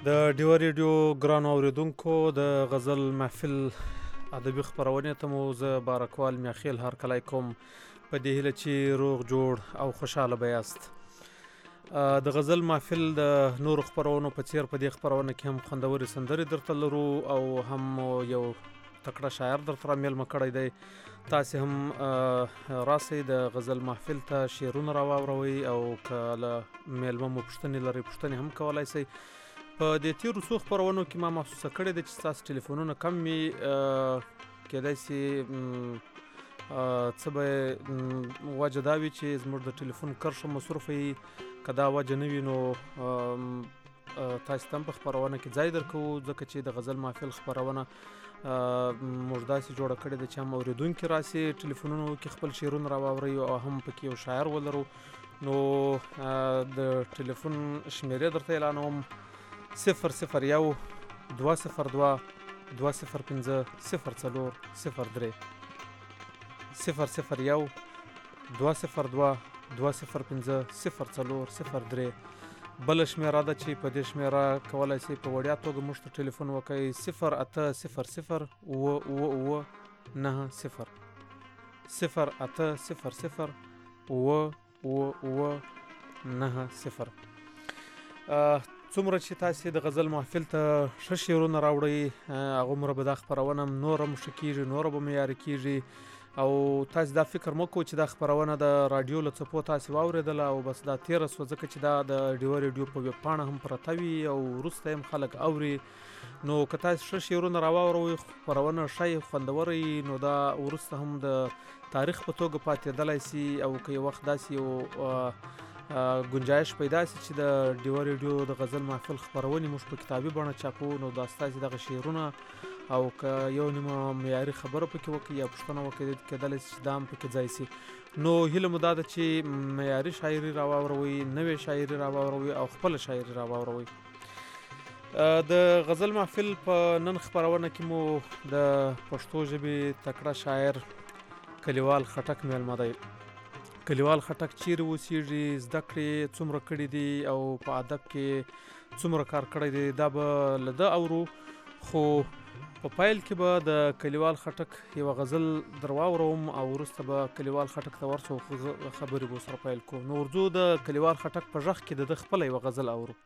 د ډیو ریډیو ګران اوریدونکو د غزل محفل ادبي خبرونه ته مو زه بارکوال میاخیل هر کله کوم په دې هیله چې روغ جوړ او خوشاله بیاست. د غزل محفل د نور خبرونو په څیر په دې خبرونه کې هم خوندوري سندري درته لرو او هم یو تکړه شاعر درته میلمه کړی دی. تاسو هم راسي د غزل محفل ته شعرونه راووروي او کله میلمه مو پوښتنې لري پوښتنې هم کولای شئ. په دې تیرو څو خبرونو کې ما محسوسه کړې ده چې تاسو ټلیفونونه کم وي، کېدای شي څه به وجه دا وي چې زموږ د ټلیفون کرښه مصروفه وي. که دا وجه نه وي نو تاسو ته هم په خپرونه کې ځای درکوو، ځکه چې د غزل محفل خپرونه موږ داسې جوړه کړې ده چې هم اورېدونکي راسي ټلیفونونو کې خپل شعرونه راواوري او هم پکې یو شاعر ولرو. نو د ټلیفون شمیرې درته اعلانوم: 001 202 205 04 03 001 202 205 04 03. بل شمیره ده چې په دې شمیره کولای شئ په وړیا توګه موږ ته ټلیفون وکړئ: 0800 90 0800 90. څومره چې تاسو د غزل محفل ته ښه شعرونه راوړئ هغومره به دا خپرونه نوره هم ښه کېږي، نوره به معیاري کېږي. او تاسو دا فکر مه کوئ چې دا خپرونه د راډیو له څپو تاسو واورېدله او بس دا تېره سوه، ځکه چې دا د ډیو ریډیو په ویب پاڼه هم پرته وي او وروسته هم خلک اوري. نو که تاسو ښه شعرونه راواوروئ، خپرونه ښه خوندوره وي، نو دا وروسته هم د تاریخ په توګه پاتېدلی سي. او که یو وخت داسې یو گنجایش پیدا سي چې د ډیو ریډیو د غزل محفل خپرونې موږ په کتابي بڼه چاپو، نو دا ستاسې دغه شعرونه او که یو نیمه معیاري خبره پکې وکړي یا پوښتنه وکړي کېدلی شي چې دا هم پکې ځای سي. نو هیله مو دا ده چې معیاري شاعري راواوروئ، نوې شاعري راواوروئ او خپله شاعري راواوروئ. د غزل محفل په نن خپرونه کې مو د پښتو ژبې تکړه شاعر کلیوال خټک میلمه دی. کلیوال خټک چیرې اوسېږي، زده کړې څومره کړي دي او په ادب کې څومره کار کړی دی، دا به له ده اورو. خو په پیل کې به د کلیوال خټک یوه غزل در واوروم او وروسته به کلیوال خټک ته ورسو خبرې به ورسره پیل کوو. نو ورځو د کلیوال خټک په غږ کې د ده خپله یوه غزل اورو.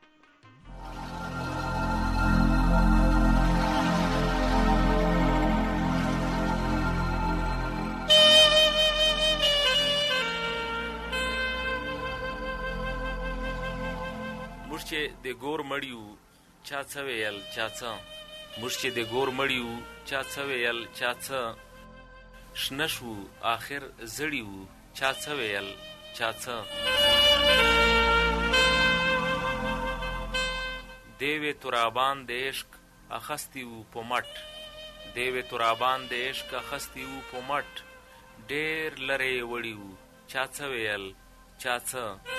موږ چې د ګور مړي وو چا څه ویل چا څه، موږ چې د ګور مړي وو چا څه ویل چا څه، شنه شو آخر زړي وو چا څه ویل چا څه. دیوې ترابان د عشق اخستی وو په مټ، دیوې ترابان د عشق اخستی وو په مټ، ډېر لرې وړي وو چا څه ویل چا څه.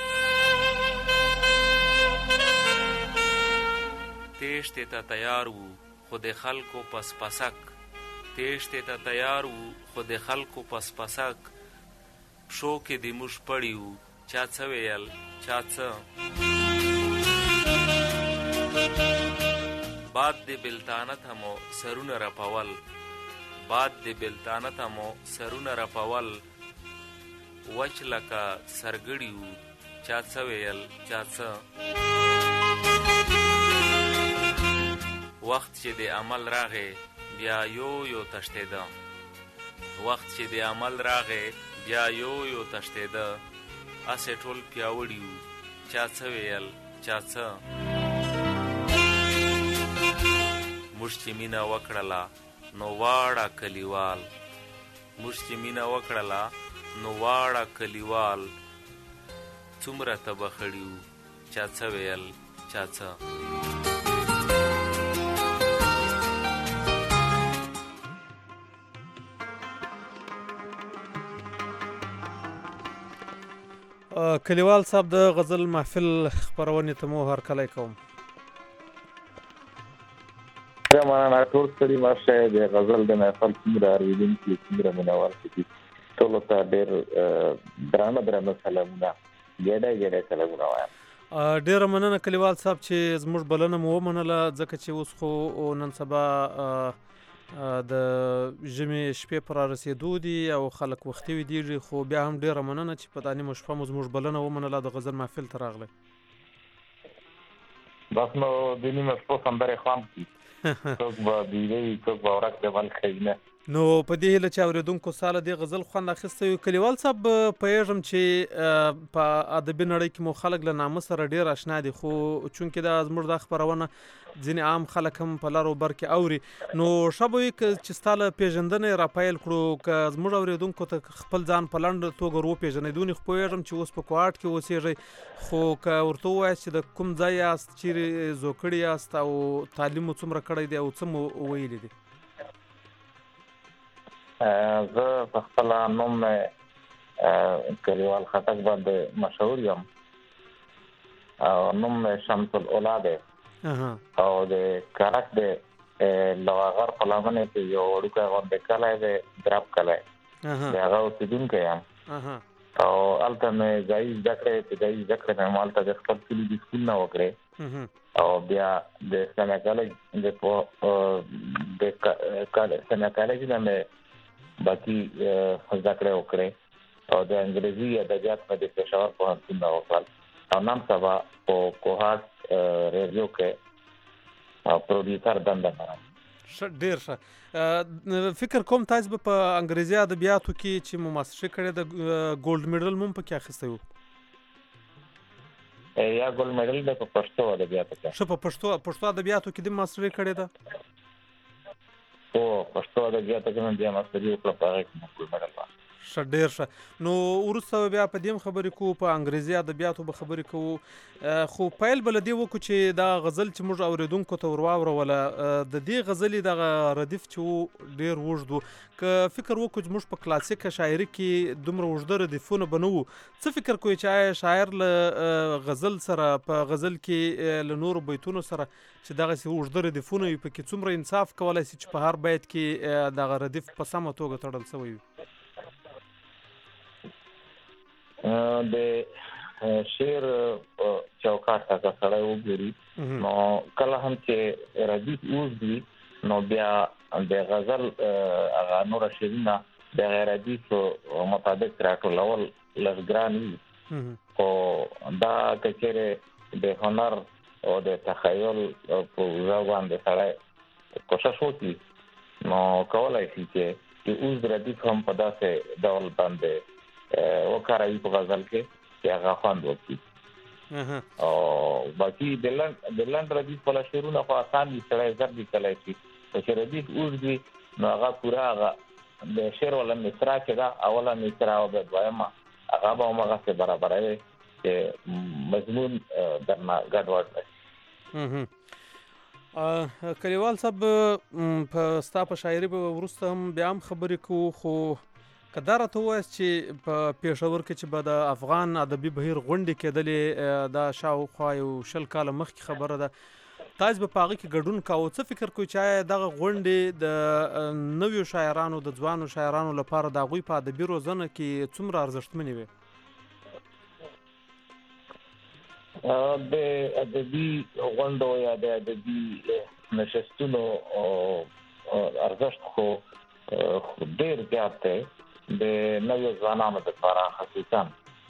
تیشتې ته تیار وو خو د خلکو پس پسک، تیشتې ته تیار وو خو د خلکو پس پسک، پښو کې د موږ پړي وو چا څه ویل چا څه. باد د بلتانه ته مو سرونه رپول، باد د بلتانه ته مو سرونه رپول، وچ لکه سرګړي وو چا څه ویل چا څه. وخت چې د عمل راغې بیا یو یو تښتېده، وخت چې د عمل راغې بیا یو یو تښتېده، اسې ټول پیاوړي وو چا څه ویل چا څه. موږ چې مینه وکړله نو واړه کلیوال، موږ چې مینه وکړله نو واړه کلیوال، څومره تبه خړي وو چا څه ویل چا څه. کلیوال صاحب د غزل محفل خپرونې ته مو هرکلی کوم. مننه ټول ستړي ماشه د غزل د محفل څومره اورېدونکي څومره مینوال دي ټولو ته ډېر درانه سلامونه، ګېډه سلامونه وایم. ډیره مننه کلیوال صاحب چې زموږ بلنه مو ومنله، ځکه چې اوس خو نن سبا د ژمي شپې پر رسیدو دي او خلک وختي ویدېږي، خو بیا هم ډیره مننه چې په دا نیمه شپه مو زموږ بلنه ومنله، د غزل محفل ته راغلی. بس نو د نیمه شپه سندرې خوند کړي، څوک به بیده وي، څوک به ورک د بل کوي نه. نو په دې هیله چې اورېدونکو ساله دې غزل خوند اخیستی وي. کلیوال صاحب پوهېږم چې په ادبي نړۍ کې مو خلک له نامه سره ډېر اشنا دي، خو چونکې دا زموږ دا خپرونه ځینې عام خلک هم په لر او بر کې اوري، نو ښه به وي که چې ستا له پېژندنې راپیل کړو، که زموږ اورېدونکو ته خپل ځان په لنډه توګه ور وپېژنئ. دونې خو پوهېږم چې اوس په کوهاټ کې اوسېږئ، خو که ورته ووایاست چې د کوم ځای یاست، چیرې زوکړي یاست او تعلیم مو څومره کړی دی او څه مو ویلي دي؟ زه په خپله نوم کلیوال خټک باندې مشهور یم او نوم شمس الاولا دی او د کرک د لواغر په لمنې کې یو وړوکی غوندې کلی دی، دراب کلی، د هغه اوسېدونکی یم او هلته مې ځایي زده کړې، ابتدایي زده کړې مې هلته د خپل کلي د سکول نه وکړې او بیا د اسلامي کالج نه مې باقي زده کړې وکړې او د انګریزي ادبیات مې د پېښور پوهنتون نه وکړل او نن سبا په کوهاټ ریډیو کې پروډیوسر دنده لرم. ډېر ښه. فکر کوم تاسو به په انګریزي ادبیاتو کې چې مو ماسټري کړې ده ګولډ میډل مو هم پکې اخیستی و؟ یا ګولډ میډل دی په پښتو ادبیاتو کې. ښه، په پښتو ادبیاتو کې دې ماسټري کړې ده؟ په پښتو ادبیاتو کې مې بیا ماسټري وکړه، په هغې کې مې ګولډ میډل واخیست. ښه، ډېر ښه. نو وروسته بیا په دې هم خبرې کوو، په انګریزي ادبیاتو به خبرې کوو، خو پیل به له دې وکړو چې دا غزل چې موږ اورېدونکو ته ور واوروله، د دې غزلې دغه ردیف چې و ډېر اوږد و، که فکر وکړو چې موږ په کلاسیکه شاعري کې دومره اوږده ردیفونه به نه وو، څه فکر کوئ چې آیا شاعر له غزل سره په غزل کې له نورو بیتونو سره چې دغسې اوږده ردیفونه وي، پکې څومره انصاف کولی شي چې په هر بیت کې دغه ردیف په سمه توګه تړل شوی وي؟ د شعر چوکاټ ته که سړی وګوري نو کله هم چې ردیف اوږد وي نو بیا د غزل هغه نوره شعرونه د هغې ردیف مطابق راټولول لږ ګران وي، خو دا که چېرې د هنر او د تخیل په اوږه باندې سړی کوشش وکړي نو کولی شي چې اوږد ردیف هم په داسې ډول باندې وکاروي په غزل کې چې هغه خوند وکړي. او باقي د لنډ ردیف والا شعرونه خو اسان دي، سړی زر لیکلی شي، خو چې ردیف اوږد وي نو هغه پوره هغه د شعر والا مصرع چې ده، اوله مصرع او بیا دویمه هغه به هماغسې برابروي چې مضمون درنه ګډوډ نه شي. کلیوال صاحب، ستا په شاعري به وروسته هم بیا هم خبرې کوو، خو که دا راته ووایاست چې په پېښور کې چې به د افغان ادبي بهیر غونډې کېدلې، دا شاوخوا یو 20 کاله مخکې خبره ده، تاسو به په هغې کې ګډون کاوه، څه فکر کوئ چې آیا دغه غونډې د نویو شاعرانو، د ځوانو شاعرانو لپاره د هغوی په ادبي روزنه کې څومره ارزښتمنې وې؟ د ادبي غونډو یا د ادبي نشستونو ارزښت خو ډېر زیات دی د نویو ځوانانو دپاره، خصوصا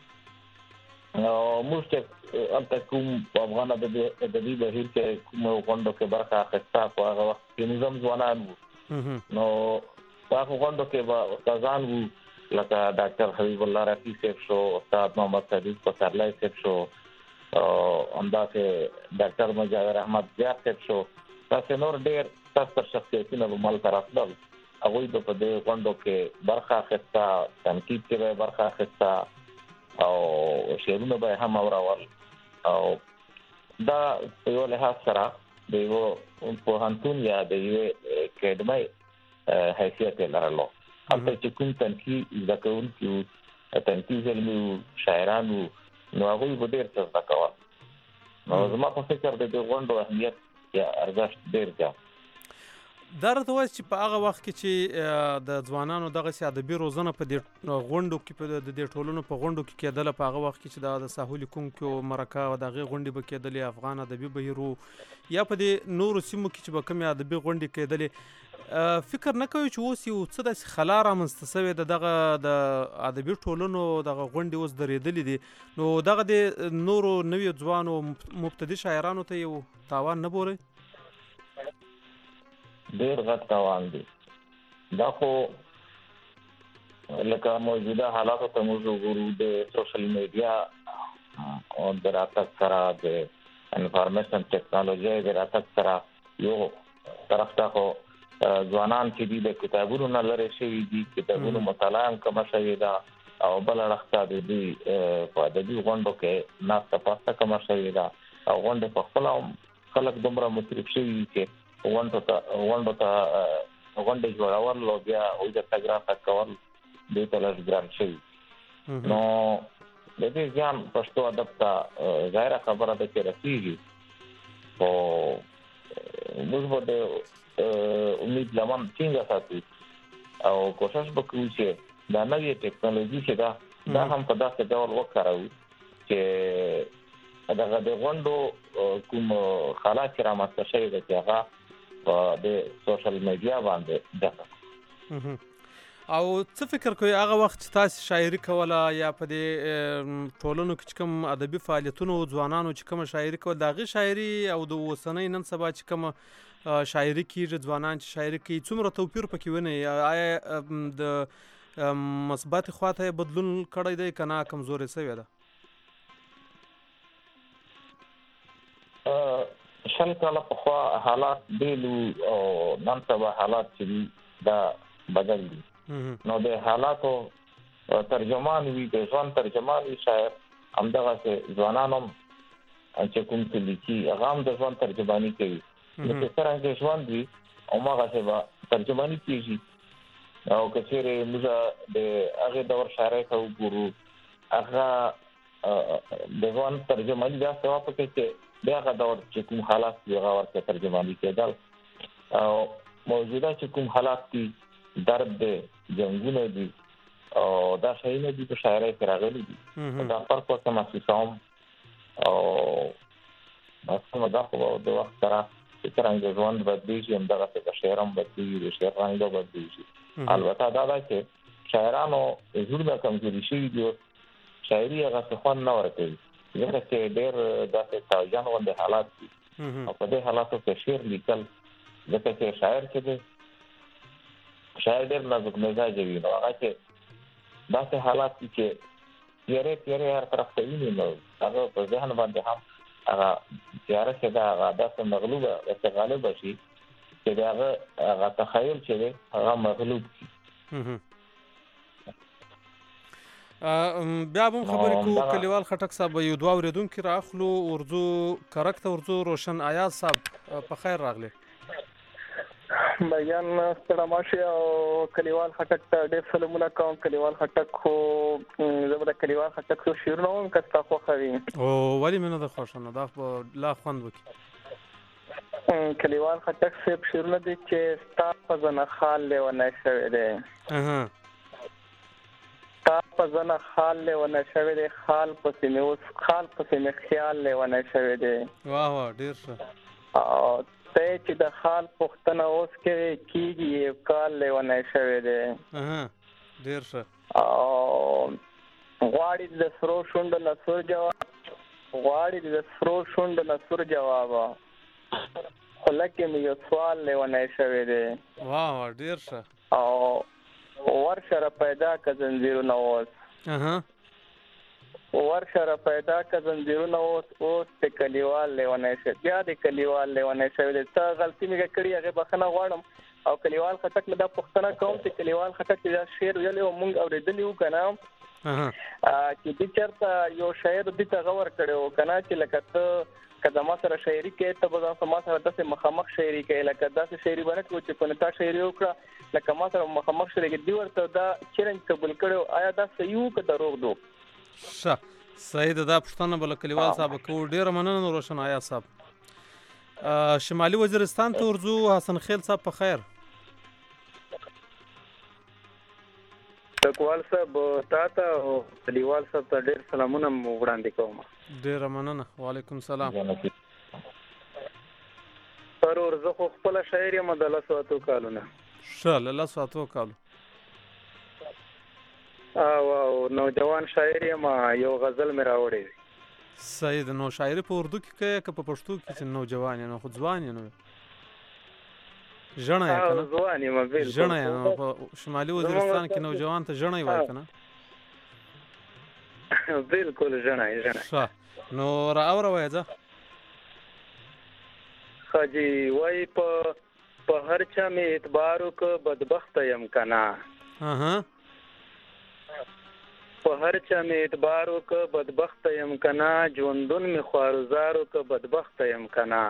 موږ چې هلته کوم په افغان ادبي بهیر کې کومو غونډو کې برخه اخیسته، په هغه وخت کې نظام ځوانان وو، نو په هغو غونډو کې به استادان وو لکه ډاکټر حبیب الله رفیع صاحب شو، استاد محمد صدیق پسرلی صاحب شو، همداسې ډاکټر مجاور احمد زیار صاحب شو، داسې نور ډېر ستر شخصیتونه به ملته راتلل، هغوی به په دې غونډو کې برخه اخیسته، تنقید کې به یې برخه اخیسته او شعرونه به یې هم اورول، او دا په یو لحاظ سره د یوه پوهنتون یا د یوې اکاډمۍ حیثیت یې لرلو. هلته چې کوم تنقید زده کوونکي وو، تنقید علمي وو، شاعران وو، نو هغوی به ډېر څه زده کول. نو زما په فکر د دې غونډو اهمیت یا ارزښت ډېر زیات. دا راته وایي چې په هغه وخت کې چې د ځوانانو دغسې ادبي روزنه په دې غونډو کې په د دې ټولنو په غونډو کې کېدله، په هغه وخت کې چې د ساحو لیکونکو مرکه او د هغې غونډې به کېدلې، افغان ادبي بهیر یا په دې نورو سیمو کې چې به کومې ادبي غونډې کېدلې، فکر نه کوي چې اوس یو څه داسې خلا رامنځته سوې ده دغه د ادبي ټولنو دغه غونډې اوس درېدلې دي، نو دغه د نورو نویو ځوانو مبتدي شاعرانو ته یو تاوان نه بولئ؟ ډېر غټ تاوان دی. دا خو لکه موجوده حالاتو ته موږ وګورو، د سوشل میډیا او د راتګ سره، د انفارمیشن ټیکنالوژي د راتګ سره، یو طرف ته خو ځوانان چې دي د کتابونو نه لرې شوي دي، کتابونو مطالعه هم کمه شوې ده، او بل اړخ ته د دوی په ادبي غونډو کې ناسته پاسته کمه شوې ده، او غونډې په خپله خلک دومره مصرف شوي دي چې غونډو ته غونډې جوړول او بیا د تګ راتګ کول دوی ته لږ ګران شوي. نو د دې زیان پښتو ادب ته ظاهره خبره ده چې رسېږي، خو موږ به د امید لمن ټینګه ساتو او کوشش به کوو چې دا نوې ټیکنالوژي چې ده دا هم په داسې ډول وکاروو چې دغه د غونډو کوم خلا چې رامنځته شوې ده چې هغه په د سوشل میډیا باندې ده. او څه فکر کوئ هغه وخت چې تاسو شاعري کوله، یا په دې ټولنو کې چې کوم ادبي فعالیتونو ځوانانو چې کومه شاعري کوله، د هغې شاعري او د اوسنۍ نن سبا چې کومه شاعري کېږي، ځوانان چې شاعري کوي، څومره توپیر پکې وینئ؟ آیا د مثبت خواته یې بدلون کړی دی که نه کمزورې سوې ده؟ شل کاله پخوا حالات بیلو او نن سبا حالات چې دي دا بدل دي. نو د حالاتو ترجمان وي، د ځوان ترجمان وي شاعر، همدغسې ځوانان هم چې کوم څه لیکي هغه هم د ځوان ترجماني کوي، لکه څرنګه ژوند وي هماغسې به ترجماني کېږي. او که چېرې موږ د هغې دور شاعرۍ ته وګورو، هغه د ځوان ترجماني داسې وه پکې چې د هغه دور چې کوم حالات دي هغه ورته ترجماني کېدل، او موجوده چې کوم حالات دي، درد دی، جنګونه دي، او دا شیونه دي په شاعرۍ کې راغلي دي، دا فرق ورته محسوسوم. او دا خو د وخت سره چې څرنګه ژوند بدلېږي همدغسې په شعر هم بدلېږي، د شعر رنګ به بدلېږي. البته دا ده چې شاعرانو زړونه کمزوري شوي دي، شاعري هغسې خوند نه ورکوي، ځکه چې ډېر داسې تاوجن غوندې حالات دي، او په دې حالاتو کې شعر لیکل، ځکه چې شاعر چې دی شاعر ډېر نازک مزاجه وي، نو هغه چې داسې حالات دي چې تیارې هر طرف ته ویني، نو هغه په ذهن باندې هم هغه تیاره چې ده هغه داسې مغلوبه داسې غالبه شي چې د هغه تخیل چې دی هغه مغلوب شي. بیا به هم خبرې کوو. کلیوال خټک صاحب یو دوه اورېدونکي راخلو، ورځو کرک ته ورځو. روشن ایاز صاحب په خیر راغلی. بیان ستړه ماشي او کلیوال خټک ته ډېر سلامونه کوم. کلیوال خټک خو زه به د کلیوال خټک څو شعرونه وایم که ستا خوښه وي. او ولې مې نه ده خوښه، نو دا به لا خوند وکړي. کلیوال خټک صاحب شعرونه دي چې ستا په زنه خال لیونی شوی دی، ستا په زنه خال لیونی شوی دی، خال پسې مې خیال لیونی شوی دی. واه واه ډېر ښه. او ته چې د خال پوښتنه اوس کېږي یو کال لیونی شوی دی. ډېر ښه. او غواړي د سرو شونډو نه سور جواب، غواړي د سرو شونډو نه سور جواب، خو لکه مې یو سوال لیونی شوی دی. واه واه ډېر ښه. او ورشه را پیدا که زنځیرونه اوس، ورشه را پیدا که زنځیرونه اوس د کلیوال لیونی شوی، بیا د کلیوال لیونی شوی دی. څه غلطي مې کړې هغې بخښنه غواړم. او کلیوال خټک مې دا پوښتنه کوم چې کلیوال خټک چې دا شعر ویلی و مونږ اورېدلي وو که نه، چې دې چېرته یو شاعر دې ته غور کړی و که نه، چې لکه ته که زما سره شاعري کوې ته به ځان ما سره داسې مخامخ شاعري کوې، لکه داسې شاعري به نه کوو چې په نتا شاعري وکړه لکه ما سره مخامخ شاعري کوي. دوی ورته دا چیلنج قبول کړی، آیا دا صحیح و که دروغ دو؟ ښه صحیح ده. دا پوښتنه به له کلیوال صاحب کوو. ډېره مننه روشن ایاز صاحب. شمالي وزیرستان ته ورځو. حسن خیل صاحب په خیر. ټکوال صاحب تا ته او کلیوال صاحب ته ډېر سلامونه وړاندې کوم. ډېره مننه. وعلیکم سلام. سرور زه خو خپله شاعر یم د 200 کالونه. ښه له 200 کالو. او نوجوان شاعر یم. یو غزل مې راوړی دی. صحیح ده. نو شاعري په اردو کې کوې که په پښتو کې چې نوجوان یې؟ نو خو ځوان یې نو ژڼه یې که نه؟ ځوان یم بالکل. ژڼه یې نو په شمالي وزیرستان کې نوجوان ته ژڼه یې وایي که نه؟ بالکل ژڼه یې ژڼه. ښه نو راوره وایه ځه. ښه جي وایي په هر چا مې اعتبار وکړه بدبخته یم که نه. په هر چا مې اعتبار وکړه بدبخته یم که نه. ژوندون مې خوارزار وکړه بدبخته یم که نه.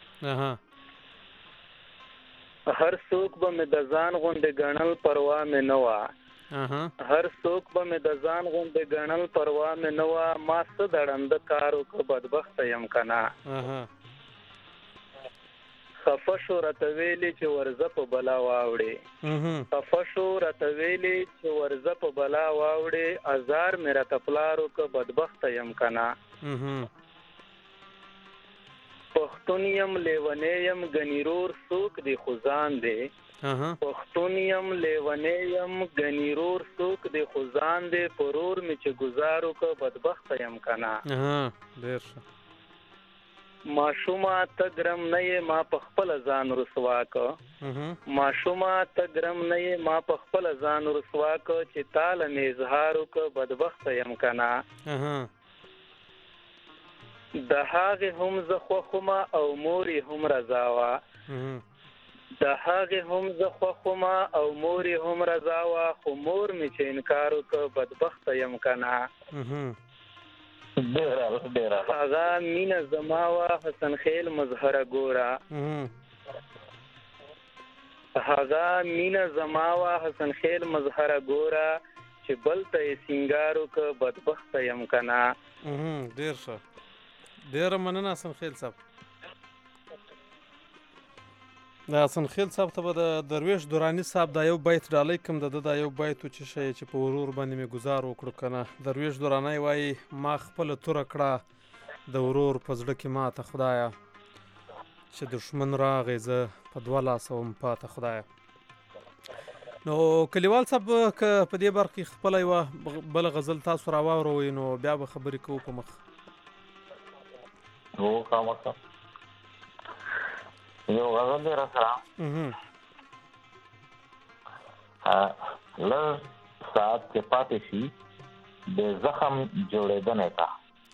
هر څوک به مې د ځان غوندې ګڼل پروا مې نه وه. هر څوک به مې د ځان غوندې ګڼل پروا مې نه وه. ما څه د ړنده کار وکړه بدبخته یم که نه. خفه شو راته ویلې چې ورځه په بلا واوړې. خفه شو راته ویلې چې ورځه په بلا واوړې. ازار مې راته پلار وکړه بدبخته یم که نه. پښتون یم لیونی یم ګنې رور څوک دی خو ځان دی. پښتون یم لیونی یم ګنې رور څوک دی خو ځان دی. په رور مې چې ګزار وکړه بدبخته یم که نه. ډېر ښه. ماشومه ته ګرم نه یې ما په خپله ځان رسوا که. ماشومه ته ګرم نه یې ما په خپله ځان رسوا که. چې تاله مې اظهار وکړه بدبخته یم که نه. د هغې هم زه خوښومه او مور یې هم رضا وه. د هغې هم زه خوښومه او مور یې هم رضا وه. خو مور مې چې انکار وکړه بدبخته یم که نه. هغه مینه زما وه حسن خیل مظهره ګوره. هغه مینه زما وه حسن خیل مظهره ګوره. چې بل ته یې سینګار وکړه بدبخته یم که نه. ډېر ښه. ډېره مننه حسن خیل صاحب. د حسن خیل صاحب ته به د درویش دراني صاحب دا یو بیت ډالۍ کړم. د ده دا یو بیت و چې ښایي چې په ورور باندې مې ګزار وکړو که نه. درویش درانی وایي ما خپله توره کړه د ورور په زړه کې ماته خدایه. چې دښمن راغی زه په 2 لاسه وم پاته خدایه. نو کلیوال صاحب که په دې برخه کې خپله یوه بله غزل تاسو راواوروئ نو بیا به خبرې کوو په مخ. یو غزل دی را سره. لږ ساعت کې پاتې شي د زخم جوړېدنې ته.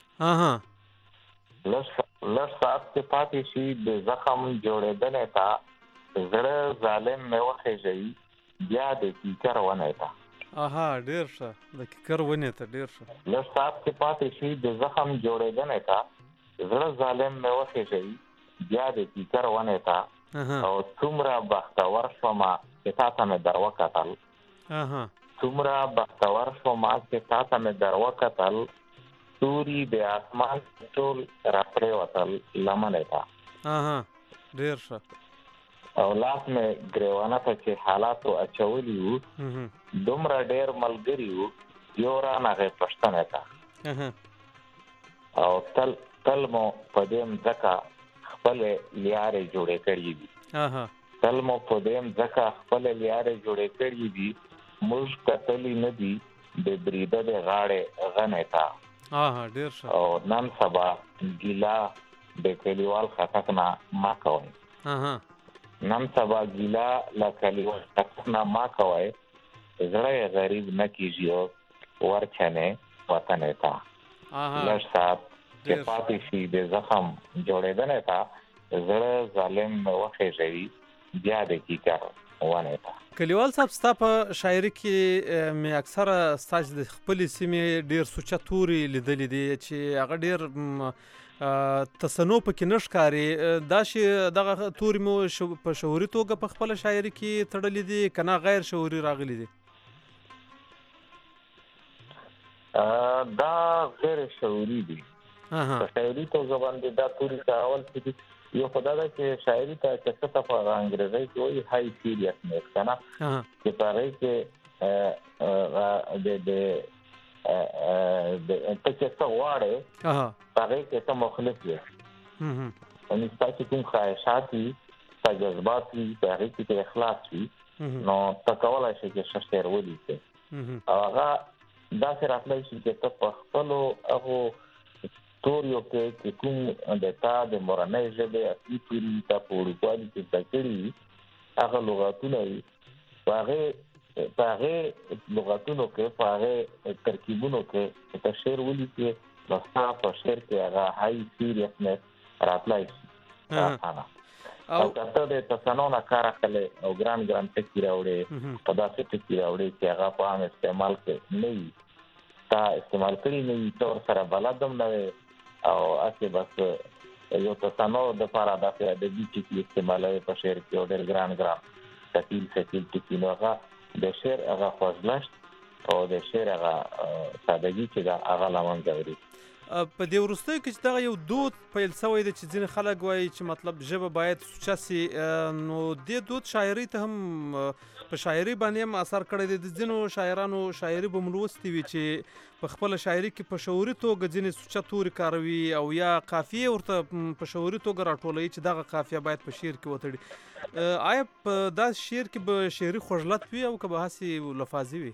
لږ ساعت کې پاتې شي د زخم جوړېدنې ته. زړه ظالم مې وخېژوي بیا د کیکر ونې ته. ډېر ښه. د کیکر ونې ته ډېر ښه. لږ ساعت کې پاتې شي د زخم جوړېدنې ته. زړه ظالم مې وخېژوي بیا د کیکر ونې ته. او څومره بختور شومه چې تا ته مې در وکتل. څومره بختور شومه چې تا ته مې در وکتل. ستوري د اسمان ټول را پرېوتل لمنې ته. ډېر ښه. او لاس مې ګرېوانه ته چې حالاتو اچولي وو. دومره ډېر ملګري وو یو رانغې پښتنې ته. او تل مو په دې مځکه خپلې لیارې جوړې کړې دي. تل مو په دې مځکه خپلې لیارې جوړې کړې دي. موږ کتلي نه دي د بریده د غاړې غنې ته. ډېر ښه. او نن سبا ګیله د کلیوال خټک نه ما کوئ. نن سبا ګیله له کلیوال خټک نه ما کوئ. زړه یې غریب نه کېږي ورچنې وطنې ته. لږ ساعت چې پاتې شي د زخم جوړېدنې ته. زړه ظالم مې وخېژوي بیا د کیکر ونې ته. کلیوال صاحب ستا په شاعري کې مې اکثره ستاسې د خپلې سیمې ډېر سوچه توري لیدلي دي چې هغه ډېر تصنع پکې نه ښکاري. دا چې دغه توري مو په شعوري توګه په خپله شاعري کې تړلي دي که نه غیر شعوري راغلي دي؟ دا غیر شعوري دي. په شاعري توګه باندې دا توري کارول چې یو خدای دا چې شاعري ته څه ته په انګریزي کې وایي هاي سیریسنس کنه چې پاره کې د ته څه واړې پاره کې ته مخالف یې ان استاسو کوم خواهشات وي جذبات وي پاره کې اخلاص وي نو تکولای شي چې شعر ولیکي هغه دا سره خپل شي چې ته په خپل هغه توریو کې کوم د تا د مورنۍ ژبې اصلي توري ته په ورکوالي کې ځکړي هغه لغاتونه وي هغه لغاتونو کې هغه ترکیبونو کې ته شعر ولیکي نو تاسو په شعر کې هغه هاي سیریسنس راتلای شي او کته د تصنونه کار کړي او ګران ټکی راوړي په داسې ټکی راوړي چې هغه په عام استعمال کې نه وي تا استعمال کړی نه وي تور سره بلدم نه او اته بس یو تصنو د لپاره د دې ټکی استعمالوي په شعر کې ډېر ګران تکیل ټکی نو هغه د شعر هغه خوځلشت او د شعر هغه سادهګي چې دا هغه لمن غوړي په دې ورستۍ کې چې دا یو دود پیل شوی دی چې ځین خلک وایي چې مطلب ژبه باید سوچاسي نو دې دود شاعري ته هم په شاعري باندې هم اثر کړی دی د ځینو شاعرانو شاعري به ملوستي وي چې په خپل شاعري کې په شعوري توګه ځینې سوچا توري کاروي او یا قافیه ورته په شعوري توګه راټولوي چې دغه قافیه باید په شعر کې وتړي آیا په دا شعر کې به شعري خوږلت وي او که به هسې لفاظي وي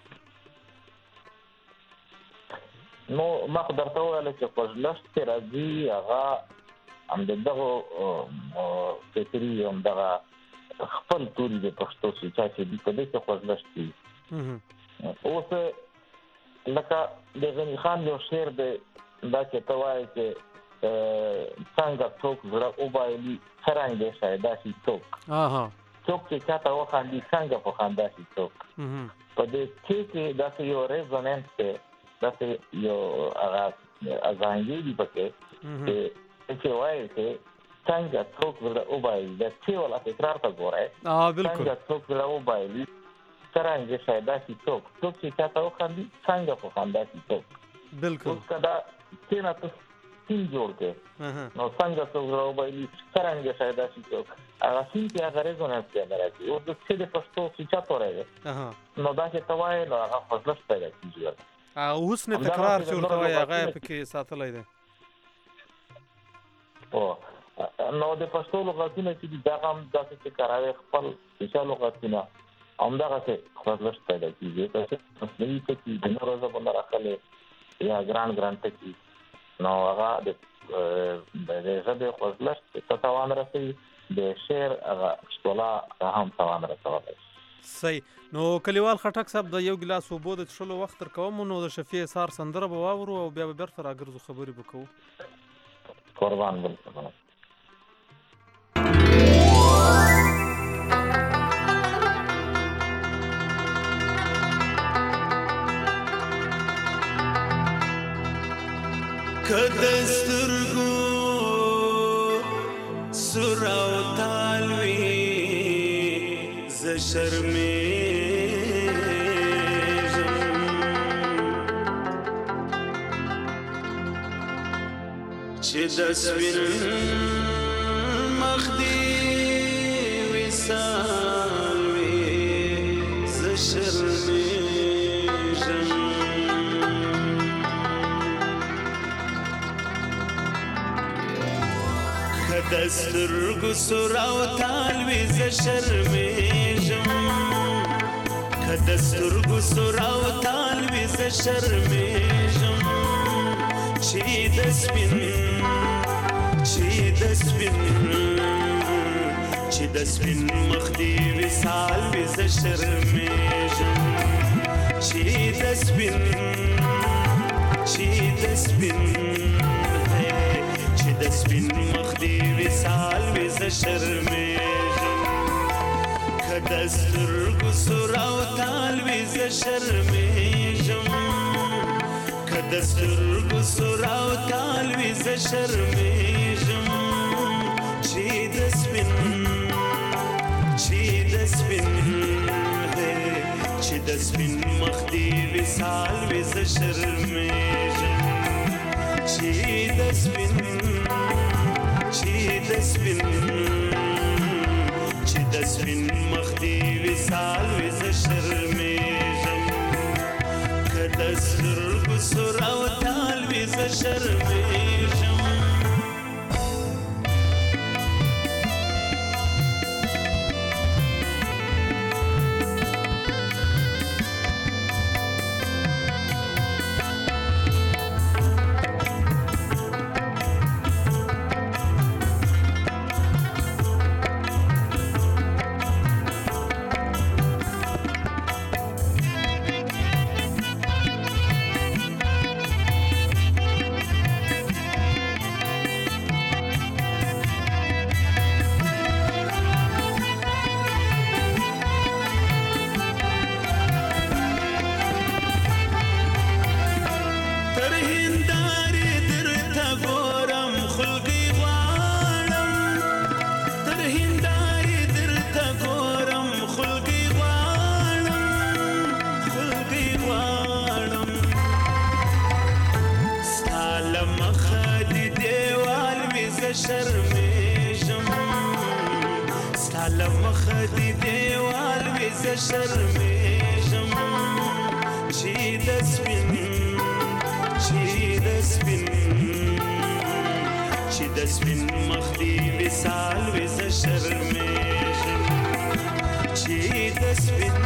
نو ما درته ویل چې خوځلشت راځي هغه هم دغه فکري هم دغه خپل توري د پښتو سوچا چې د دې څه خوځلشت دي اوس لکه د غنی خان یو شعر دی دا چې توای چې څنګه څوک زړه او بایلی څنګه شایدا شي څوک څوک چې چاته وخاندي څنګه په خندا شي څوک په دې کې دا یو ریزونانس دی دا یو هغه ازانګي دی پکې چې وایي چې څنګه څوک زړه او بایلی دا چې ولا تکرار تا ګورای څنګه څوک زړه او بایلی څنګه شایدا شي څوک چې چاته وخاندي څنګه په خندا شي څوک بالکل کدا چې نه تین جوړ کې نو څنګه څوک راوبایي څنګه شایدا شي څوک هغه څنګه هغه ريزونانس کې راځي او د څه د پښتو سچا تورې نو دا چې توای نو هغه فضلش پیدا کیږي او حسن تکرار چې ورته وایي هغه پکې ساتلای دی او نو د پښتو لغاتونه چې دا هم داسې چې کاروي خپل چې لغاتونه همدغه څه فضلش پیدا کیږي چې مصنوعي ټکی د نورو ژبو راخلې یا ګران ټکی نو هغه د ژبې خوځلشت ته توان رسوي د شعر هغه ښکلا هم توان رسوي صحیح نو کلیوال خټک صاحب د یو ګلاس اوبو د څښلو وخت تر کوم نو د شفیع سار سندره به واورو او بیا به بیرته راګرځو خبرې وکړو قربان بالکل کدسترګو سراو تالوي ز شرمېږم چې د سپین مخ دې وصال وي ز شرمېږم دسترګو سراو تالوي ز شرمېږم دسترګو سراو تالوي ز شرمېږم چې د سپین مخ دې وصال وي ز شرمېږم چې د سپین مخ دې وصال وي ز شرمېږم کدسترګو سراو تالوي ز شرمېږم کدسترګو سراو تالوي ز شرمېږم چې د سپین مخ دې وصال وي ز شرمېږم چې سپین چې د سپین مخ دې وصال وي زه شرمېږم که د سترګو سور او تال وي زه شرمېږم شرمېږم ستا له مخه دې دیوال وي زه شرمېږم چې د سپین مخ دې وصال وي زه شرمېږم چې د سپین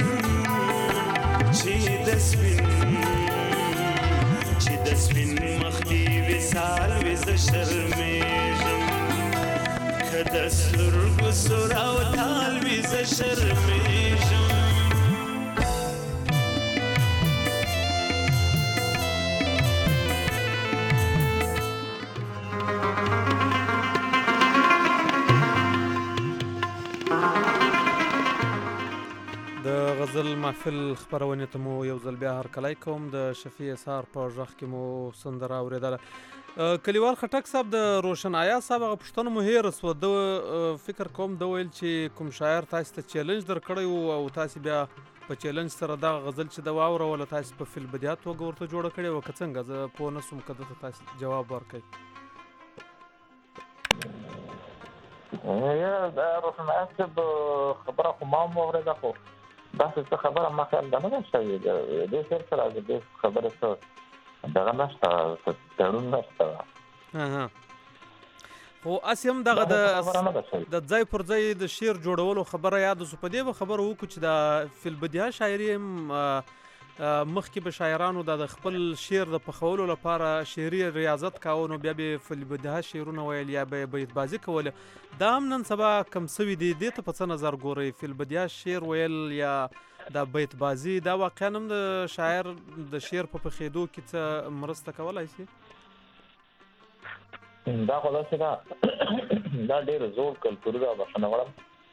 مخ دې وصال وي زه شرمېږم که د سترګو سور او تال وي زه شرمېږم د غزل محفل خپرونې ته مو یو ځل بیا هرکلی کوم. د شفیع سهار په غږ کې مو سندره اورېدله. کلیوال خټک صاحب د روشن آیا صاحب هغه پوښتنه مو هېره سوه. د فکر کوم د ویل چې کوم شاعر تاسې ته چیلنج درکړی و او تاسې بیا په چیلنج سره دغه غزل چې د واوروله تاسې په فلبدیه توګه ورته جوړه کړې وه که څنګه؟ زه پوه نه سوم که دته تاسې جواب ورکړئ. د روشن آیا صاحب خبره خو ما هم واورېده خو داسې څه خبره ما خیال ده نه شته دې شعر سره د دې خبرې څه دغه نشته تړون نشته. خو هسې هم دغه د ځای پر ځای د شعر جوړولو خبره یاد سو. په دې به خبره وکړو چې د فلبدیه شاعري هم مخکې به شاعرانو د خپل شعر د پخولو لپاره شعري ریاضت کاوه نو بیا به فلبدیه شعرونه ویل یا به بیت بازي کوله. دا هم نن سبا کم سوي دي. دې ته په څه نظر ګورئ؟ فلبدیه شعر ویل یا د بیت بازي دا واقعا هم د شاعر د شعر په پخېدو کې څه مرسته کولی شي؟ دا خو داسې ده دا ډېر زوړ کلتور ده. بخښنه غواړم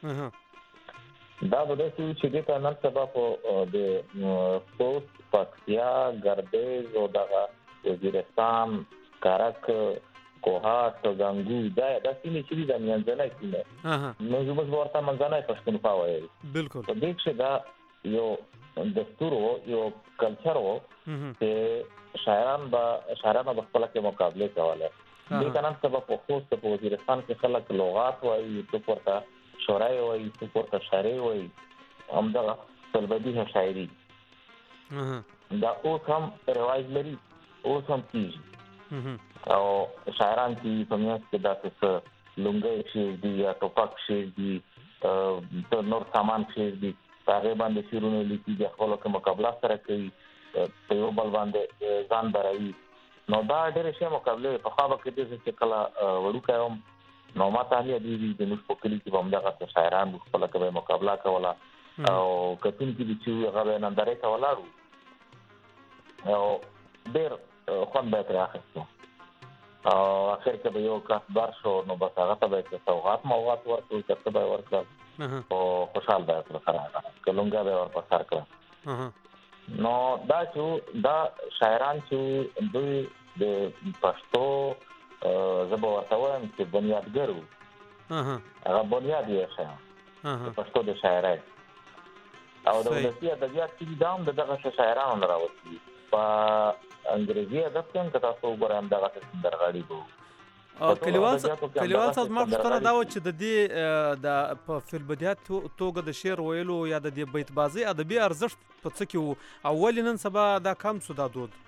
دا به داسې وي چې دې ته نن سبا په د خوست، پکتیا، ګردیز او دغه وزیرستان، کرک، کوهاټ، ګنګو دا سیمې چې دي د منځنۍ سیمې نو زموږ به ورته منځنی پښتونخوا ویل. بالکل په دې کښې دا یو دستور و یو کلچر و چې شاعرانو به خپله کې مقابلې کولی. دې ته نن سبا په خوست په وزیرستان کې خلک لغات وایي، څوک ورته شورای وایي، څوک ورته شاعري وایي. همدغه فلبدیه شاعري دا اوس هم رواج لري، اوس هم کېږي او شاعران چې په میاشت کې داسې څه لونګۍ شعر دي یا ټوپک شعر دي نور سامان شعر دي په هغې باندې شعرونه لیکي، د خپلو کې مقابله سره کوي، په یو بل باندې ځان بروي. نو دا ډېرې ښې مقابلې پخوا به کېدې چې کله وړوکی وم نو ما ته هم یادېږي زموږ په کلي کې به همدغسې شاعران خپله کې به یې مقابله کوله او کتونکي دي چې هغه به یې نندارې ته ولاړ وو او ډېر خوند به یې ترې اخیستو او اخر کې به یو کس بر شو نو بس هغه ته به یې سوغات موغات ورکړو، که څه به یې ورکړل او خوشحال به یې ورسره راغله، که لونګۍ به یې ور په سر کړه. نو دا چې دا شاعران چې دوی د پښتو زه به ورته وایم چې بنیادګر وو، هغه بنیاد یې ښه د پښتو د شاعرۍ او د ولسي ادبیات چې دا هم د دغسې شاعرانو نه راوتلي. په انګریزي ادب کې هم که تاسو وګورئ همدغسې سندرغاړي به کلیوال صاحب ما پوښتنه دا و چې د دې د په فلبدیات توګه د شعر ویلو یا د دې بیت بازي ادبي ارزښت په څه کې و او ولې نن سبا دا کم شو دا دود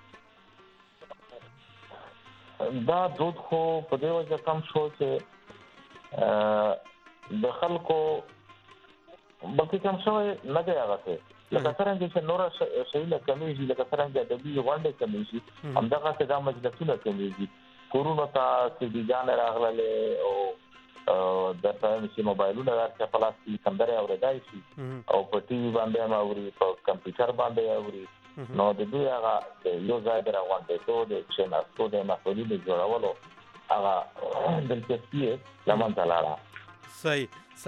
خو په دې وجه کم شو چې د خلکو بلکې کم شوی نه دی هغه څه لکه څنګه چې نور شیونه کمیږي لکه څنګه د ادبي غونډې کمیږي همدغه څه د مجلسونه کمیږي کورونو ته چې ځان راغله او د تاسو چې موبایلونه راځي په لاس کې سندره اورېدای شي او په ټي وي باندې ما اوري په کمپیوټر باندې اوري نو د دوی هغه یو ځای راغونډې ته د چیناستو د مسؤلینو جوړولو هغه دلچسپي لمن تلاړه صحیح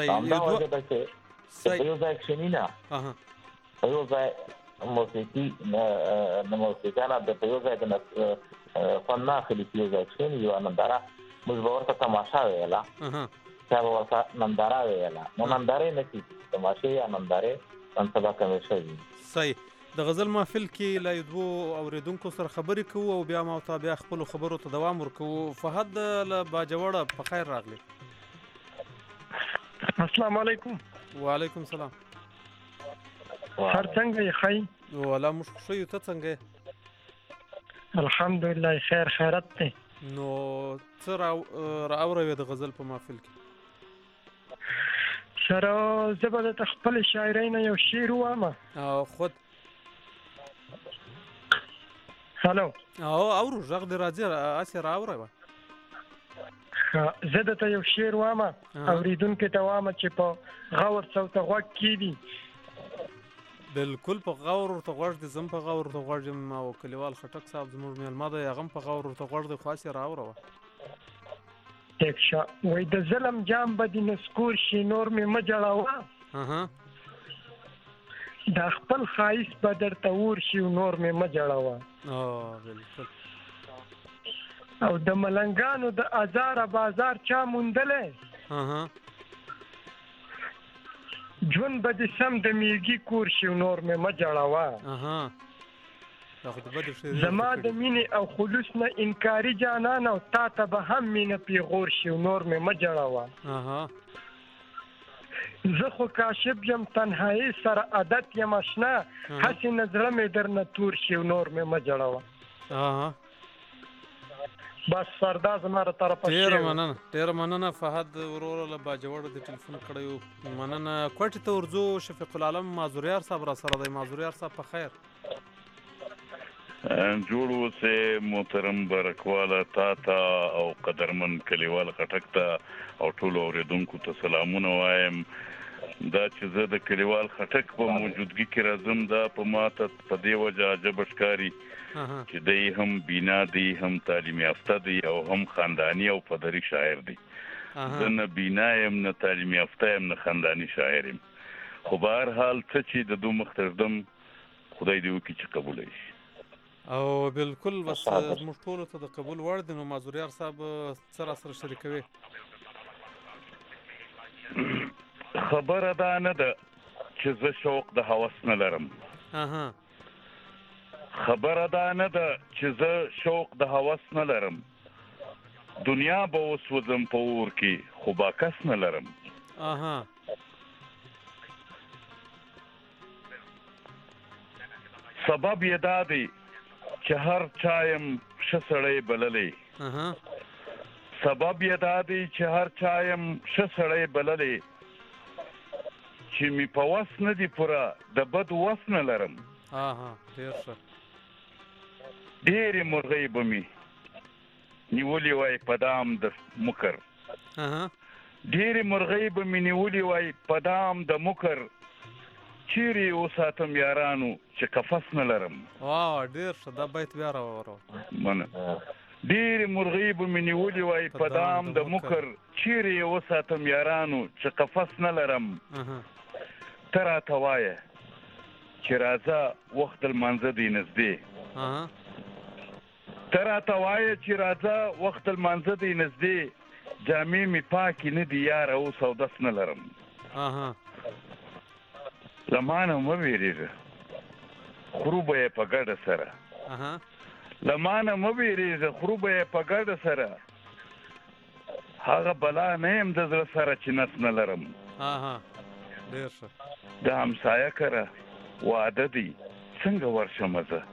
یو ځای کښینینا یو ځای موسیقي نه موسیقانا د یو ځای د فن اخلي یو ځای کښینی یو ننداره موږ ورته تماشا ویلا دا ورته ننداره ویلا نو ننداره نه کی تماشا یا ننداره ان سبا کوي شي صحیح د غزل محفل کې لا یدو اوریدونکو سره خبرې کوو او بیا ما تابع خپل خبرو ته دوام ورکوو فهد له باجوړه په خیر راغلی السلام علیکم وعلیکم السلام هر څنګه یې خی ولا مش شو ته څنګه الحمدلله خیر خیرت ته نو څه راوروي د غزل په محفل کې سره زبر د خپل شاعرین یو شعر وامه خود هالو اورو ژغ د راځي اسې راوروي زه دته یو شعر وامه اوریدونکو ته وامه چې په غور صوت غوږ کیدی بالکل په غور ته غوږ دي زم په غور ته غوږ ما او کلیوال خټک صاحب زموږ میلمه ده هغه په غور ته غوږ دي خاصه راوروه تکشا وای د ظلم جام بدی نسکور شي نور می مجړاوه دا خپل خایس بدر تور شي نور می مجړاوه بالکل او د ملنګانو د ازار بازار چا موندلې جون بد سم د میږي کور شي نور می مجړاوه زما د مینې او خلوص نه انکاری جانان او تا ته به هم مینه پیغور شي نور می مجړاوه زه خو کاشف یم تنهایی سره عادت یم آشنا هسې نظره می درنه تور شي نور می مجړاوه بس سردا زماره طرفه ډیر مننه فهد ورور له باجوړ د ټلیفون کړیو مننه کوټه ته ورځو شفیق العالم مازوریار صاحب را سره دی مازوریار صاحب په خیر جوړ اوسه محترم برکواله تا او قدرمن کلیوال خټک ته او ټول اوریدونکو ته سلامونه وایم دا چې زه د کلیوال خټک په موجودګي کې راځم دا په ماته په دی وجه عجب ښکاري چې دی هم بینا دی هم تعلیم یافته دی او هم خاندانی او پدری شاعر دی زه نه بینا یم نه تعلیم یافته یم نه خاندانی شاعر یم خو به هر حال څه چې د دو مختردم خدای دې وکړي چې قبول شي او بالکل بس موږ ټول ته د قبول وړ دي نو مازوریار صاحب سره شریکوي خبره دا نه ده چې زه شوق د هوس نه لرم خبره دا نه ده چې زه شوق د هوس نه لرم دنیا به وسوځم په اور کې خو باکس نه لرم سبب یې دا دی چې هر چایم ښه سړی بللی سبب یې دا دی چې هر چایم ښه سړی بللی چې می په وس نه دی پوره د بد وس نه لرم ډېرې مرغۍ به مې نیولې وای په دام د مکر ډېرې مرغۍ به مې نیولې وای په دام د مکر چیرې وساتم یارانو چې قفس نه لرم ډېر ښه دا بیت بیا راوړو ډېرې مرغۍ به مې نیولې وای په دام د مکر چیرې وساتم یارانو چې قفس نه لرم ته راته وایه چې راځه وخت لمانځه دی نږدې ته راته وایه چې راځه وخت لمانځه دی نږدې جامې مې پاکې نه دي یاره اوس اودس نه لرم له مانه مه وېرېږه خورو به یې په ګډه سره له مانه مه وېرېږه خورو به یې په ګډه سره هغه بلا نه يم د زړه سره چې نس نه لرم. ډېر ښه. د همسایه کره واده دی څنګه ورشم زه؟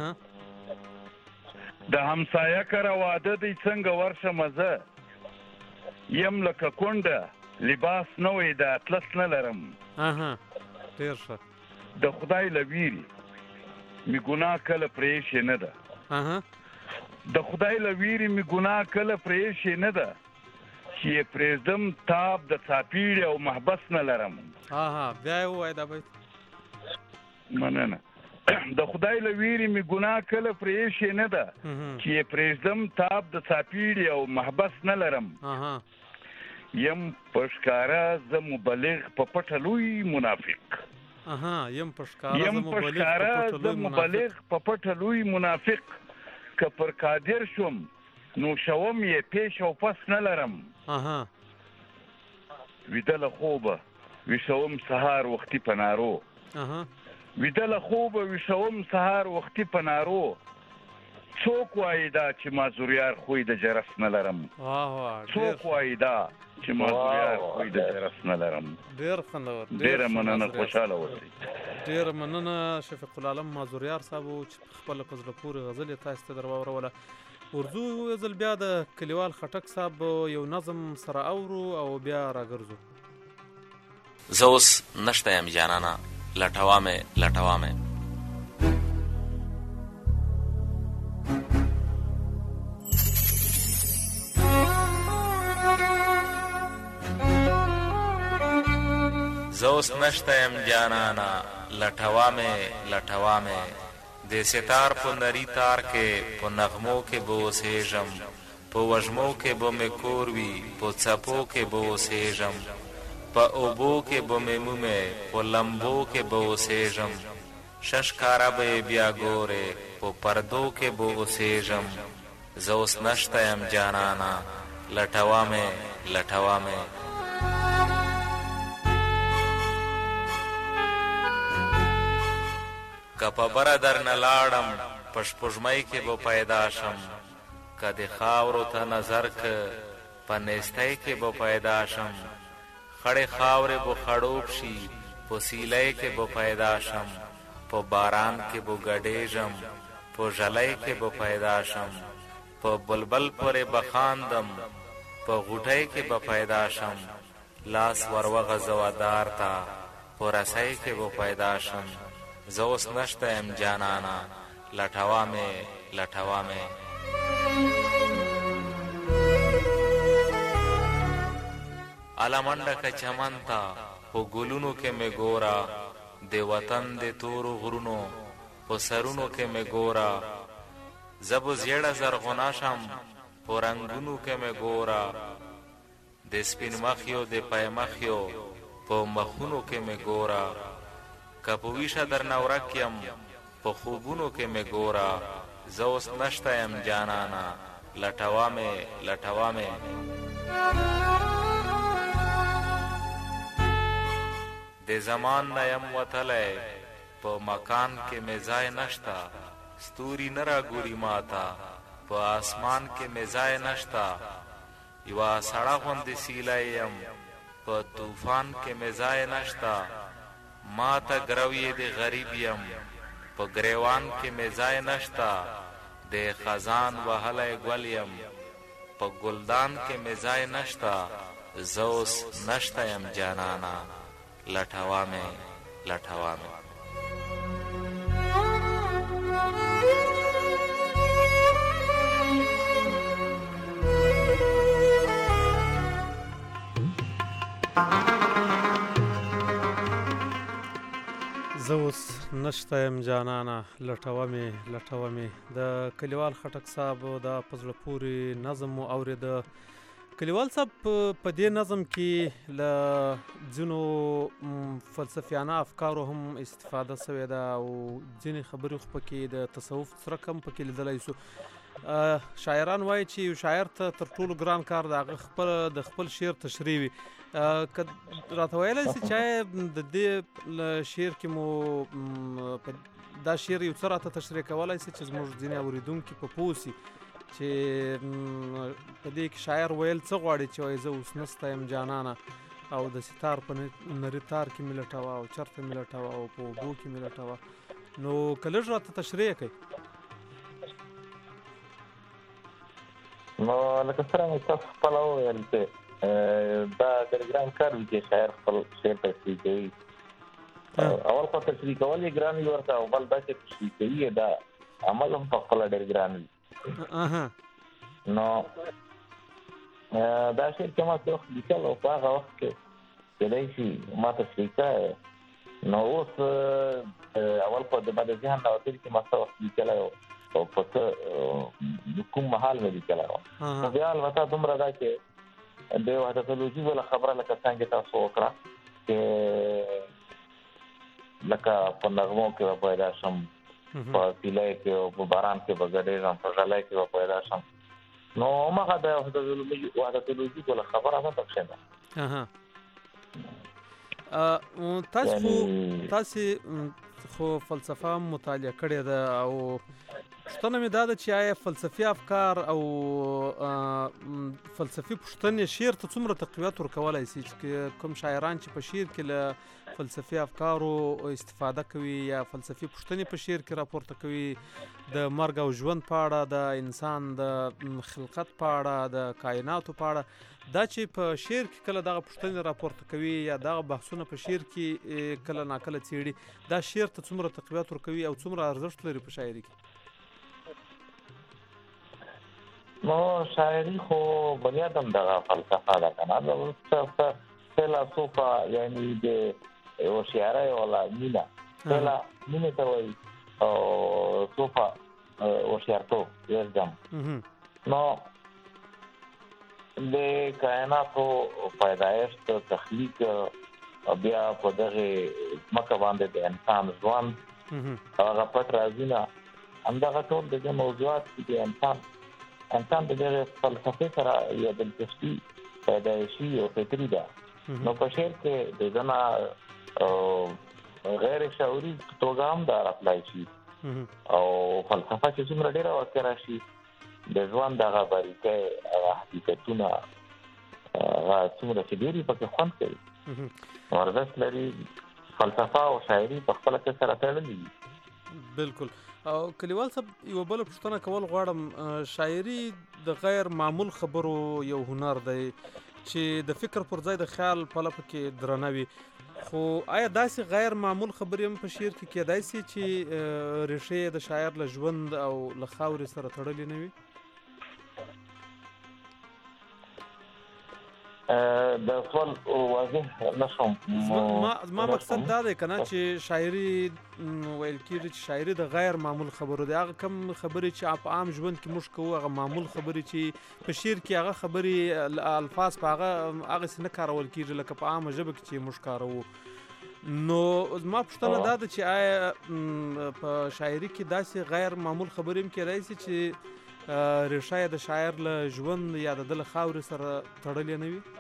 د همسایه کره واده دی څنګه ورشم زه؟ یم لکه کونډه لباس نه وي د اطلس نه لرم. ډېر ښه. د خدای له ویرې مې ګناه کله پرېښې نه ده. د خدای له ویرې مې ګناه کله پرېښې نه ده چې یې پرېږدم تاب د څاپیړې او محبس نه لرم. بیا یې ووایه دا بیت. مننه. د خدای له ویرې مې ګناه کله پرېښې نه ده چې یې پرېږدم تاب د څاپیړې او محبس نه لرم. یم په ښکاره زه مبلغ په پټه لوی منافق. یم په ښکاره زه مبلغ په پټه لوی منافق. که پر قادر شوم نو شوم یې پیش او پس نه لرم. ویده له خوبه ویښوم سهار وختي په نارو. ویده له خوبه ویښوم سهار وختي په نارو. څوک وایي دا چې ما زوریار خوی د جرس نه لرم. څوک وایي دا چې ما زوریار خوی د جرس نه لرم. ډېر خوندور. ډېره مننه، خوشحاله اوسئ. ډېره مننه شفیق العالم مازوریار صاحب چې خپله په زړه پورې غزل یې تاسو ته در واوروله. ورځو یو ځل بیا د کلیوال خټک صاحب یو نظم سره اورو او بیا راګرځو. زه اوس نشته یم جانانه لټوامې لټوامې. زه اوس نشته یم جانانه لټوامې لټوامې. د ستار په نری تار کې په نغمو کې به اوسېږم. په وږمو کې به مې کور وي په څپو کې به اوسېږم. په اوبو کې به مې مومې په لمبو کې به اوسېږم. شش کاره به یې بیا ګورې په پردو کې به اوسېږم. زه اوس نشته یم جانانه لټوامې لټوامې. که په بره در نه لاړم په شپږمۍ کې به پیدا شم. که د خاورو ته نظر که په نیستۍ کې به پیدا شم. خړې خاورې به خړوب شي په سیلۍ کې به پیدا شم. په باران کې به ګډېږم په ژلۍ کې به پیدا شم. په بلبل پورې به خاندم په غوټۍ کې به پیدا شم. لاس وروغځوه دار ته په رسۍ کې به پیدا شم. زه اوس نشته یم جانانه لټوامې لټوامې. اله منډه که چمن ته په ګلونو کې مې ګوره. د وطن د تورو غرونو په سرونو کې مې ګوره. زه به زیړه زرغونه شم په رنګونو کې مې ګوره. د سپین مخیو د پی مخیو په مخونو کې مې ګوره. که په ویشه در نه ورک یم په خوبونو کې مې ګوره. زه اوس نشته یم جانانه لټوامې لټوامې. د زمان نه یم وتلی په مکان کې مې ځای نشته. ستوري نه راګوري ماته په اسمان کې مې ځای نشته. یوه سړه غوندې سیلی یم په طوفان کې مې ځای نشته. ما ته ګرویې د غریب یم په ګریوان کې مې ځای نشته. د خزان وهلی ګل یم په ګلدان کې مې ځای نشته. زه اوس نشته یم جانانه لټوامې لټوامې. زه اوس نشته یم جانانه لټومې لټومې. د کلیوال خټک صاحب دا په زړه پورې نظم مو اورېده. کلیوال صاحب په دې نظم کې له ځینو فلسفیانه افکارو هم استفاده شوې ده او ځینې خبرې خو پکې د تصوف څرک هم پکې لیدلی سو. شاعران وایي چې یو شاعر ته تر ټولو ګران کار د خپل شعر تشریح وي. که راته ویلی سي چې د دې شعر کې مو دا شعر یو څه راته تشریح کولی سي چې زموږ ځینې اورېدونکي په پوه سي چې په دې کې شاعر ویل څه غواړي چې وایي زه اوس نسته یم جانانه او د ستار په نري تار کې مې لټوه او چرته مې لټوه او په اوبو کې مې لټوه. نو که لږ راته تشریح کوي. نو لکه سره مې تاسو خپله وویل چې دا ډېر ګران کار وي چې شاعر خپل شعر تشریح کوي. اول خو تشریح کول یې ګران وي ورته او بل دا چې تشریح کوي دا عمل هم په خپله ډېر ګران وي. نو دا شعر چې ما څه وخت لیکل او په هغه وخت کې کېدای شي ما تشریح کړی نو اوس اول خو د ما د ذهن نه وتلي چې ما څه وخت لیکلی او په څه کوم مهال مې لیکلی وه. نو بیا البته دومره ده چې د وحدت الوجود والا خبره لکه څنګه تاسو وکړه چې لکه په نغمو کې به پیدا شم، په سیلۍ کې او په باران کې به ګډېږم، په غلی کې به پیدا شم. نو مغه د وحدت الوجود والا خبره هم پکښې ده. تاسو خو فلسفه مطالعه کړې ده او پوښتنه مې دا ده چې آیا فلسفي افکار او فلسفي پوښتنې شعر ته څومره تقویت ورکولی شي چې کوم شاعران چې په شعر کې له فلسفي افکارو استفاده کوي یا فلسفي پوښتنې په شعر کې راپورته کوي د مرګ او ژوند په اړه، د انسان د خلقت په اړه، د کائناتو په اړه، دا چې په شعر کې کله دغه پوښتنې راپورته کوي یا دغه بحثونه په شعر کې کله ناکله څېړي، دا شعر ته څومره تقویت ورکوي او څومره ارزښت لري په شاعري کې؟ نو شاعري خو بنیاد هم دغه فلسفه ده که نه، د فیلسوفه یعنی د یو شاعرۍ والا مینه مینې ته وایي او صوفه هوښیارتوب ویزدم. نو د کائناتو پیدایښت، تخلیق او بیا په دغه ځمکه باندې د انسان ژوند هغه پټ رازونه همدغه ټول د دې موضوعات چې د انسان د دغه فلسفې سره یو دلچسپي پیدایشي او فکري ده. نو په شعر کې د ځنه غیر شعوري توګه هم دا راتلی شي او فلسفه چې څومره ډېره واقع راشي د ژوند هغه باریکۍ، هغه حقیقتونه، هغه څومره چې ډېرې پکې خوند کوي ارزښت لري. فلسفه او شاعري په خپله کې سره تړلي دي. بالکل. او کلیوال صاحب یوه بله پوښتنه کول غواړم، شاعري د غیر معمول خبرو یو هنر دی چې د فکر پر ځای د خیال پله پکې درنه وي، خو آیا داسې غیر معمول خبرې هم په شعر کې کېدای شي چې ریښې د شاعر له ژوند او له خاورې سره تړلې نه وي؟ د سوال واضح نشم. ما مقصد دا دی کنه چې شاعري ویل کېږي چې شاعري د غیر معمول خبرو دی، هغه کم خبرې چې په عام ژوند کې موږ کوو، هغه معمول خبرې چې په شعر کې هغه خبرې الفاظ په هغسې نه کارول کېږي لکه په عامه ژبه کې چې موږ کاروو. نو ما پوښتنه دا ده چې آیا په شاعري کې داسې غیر معمول خبرې هم کېدای شي چې ریښه یې د شاعر له ژوند یا د ده له خاورې سره تړلې نه وي؟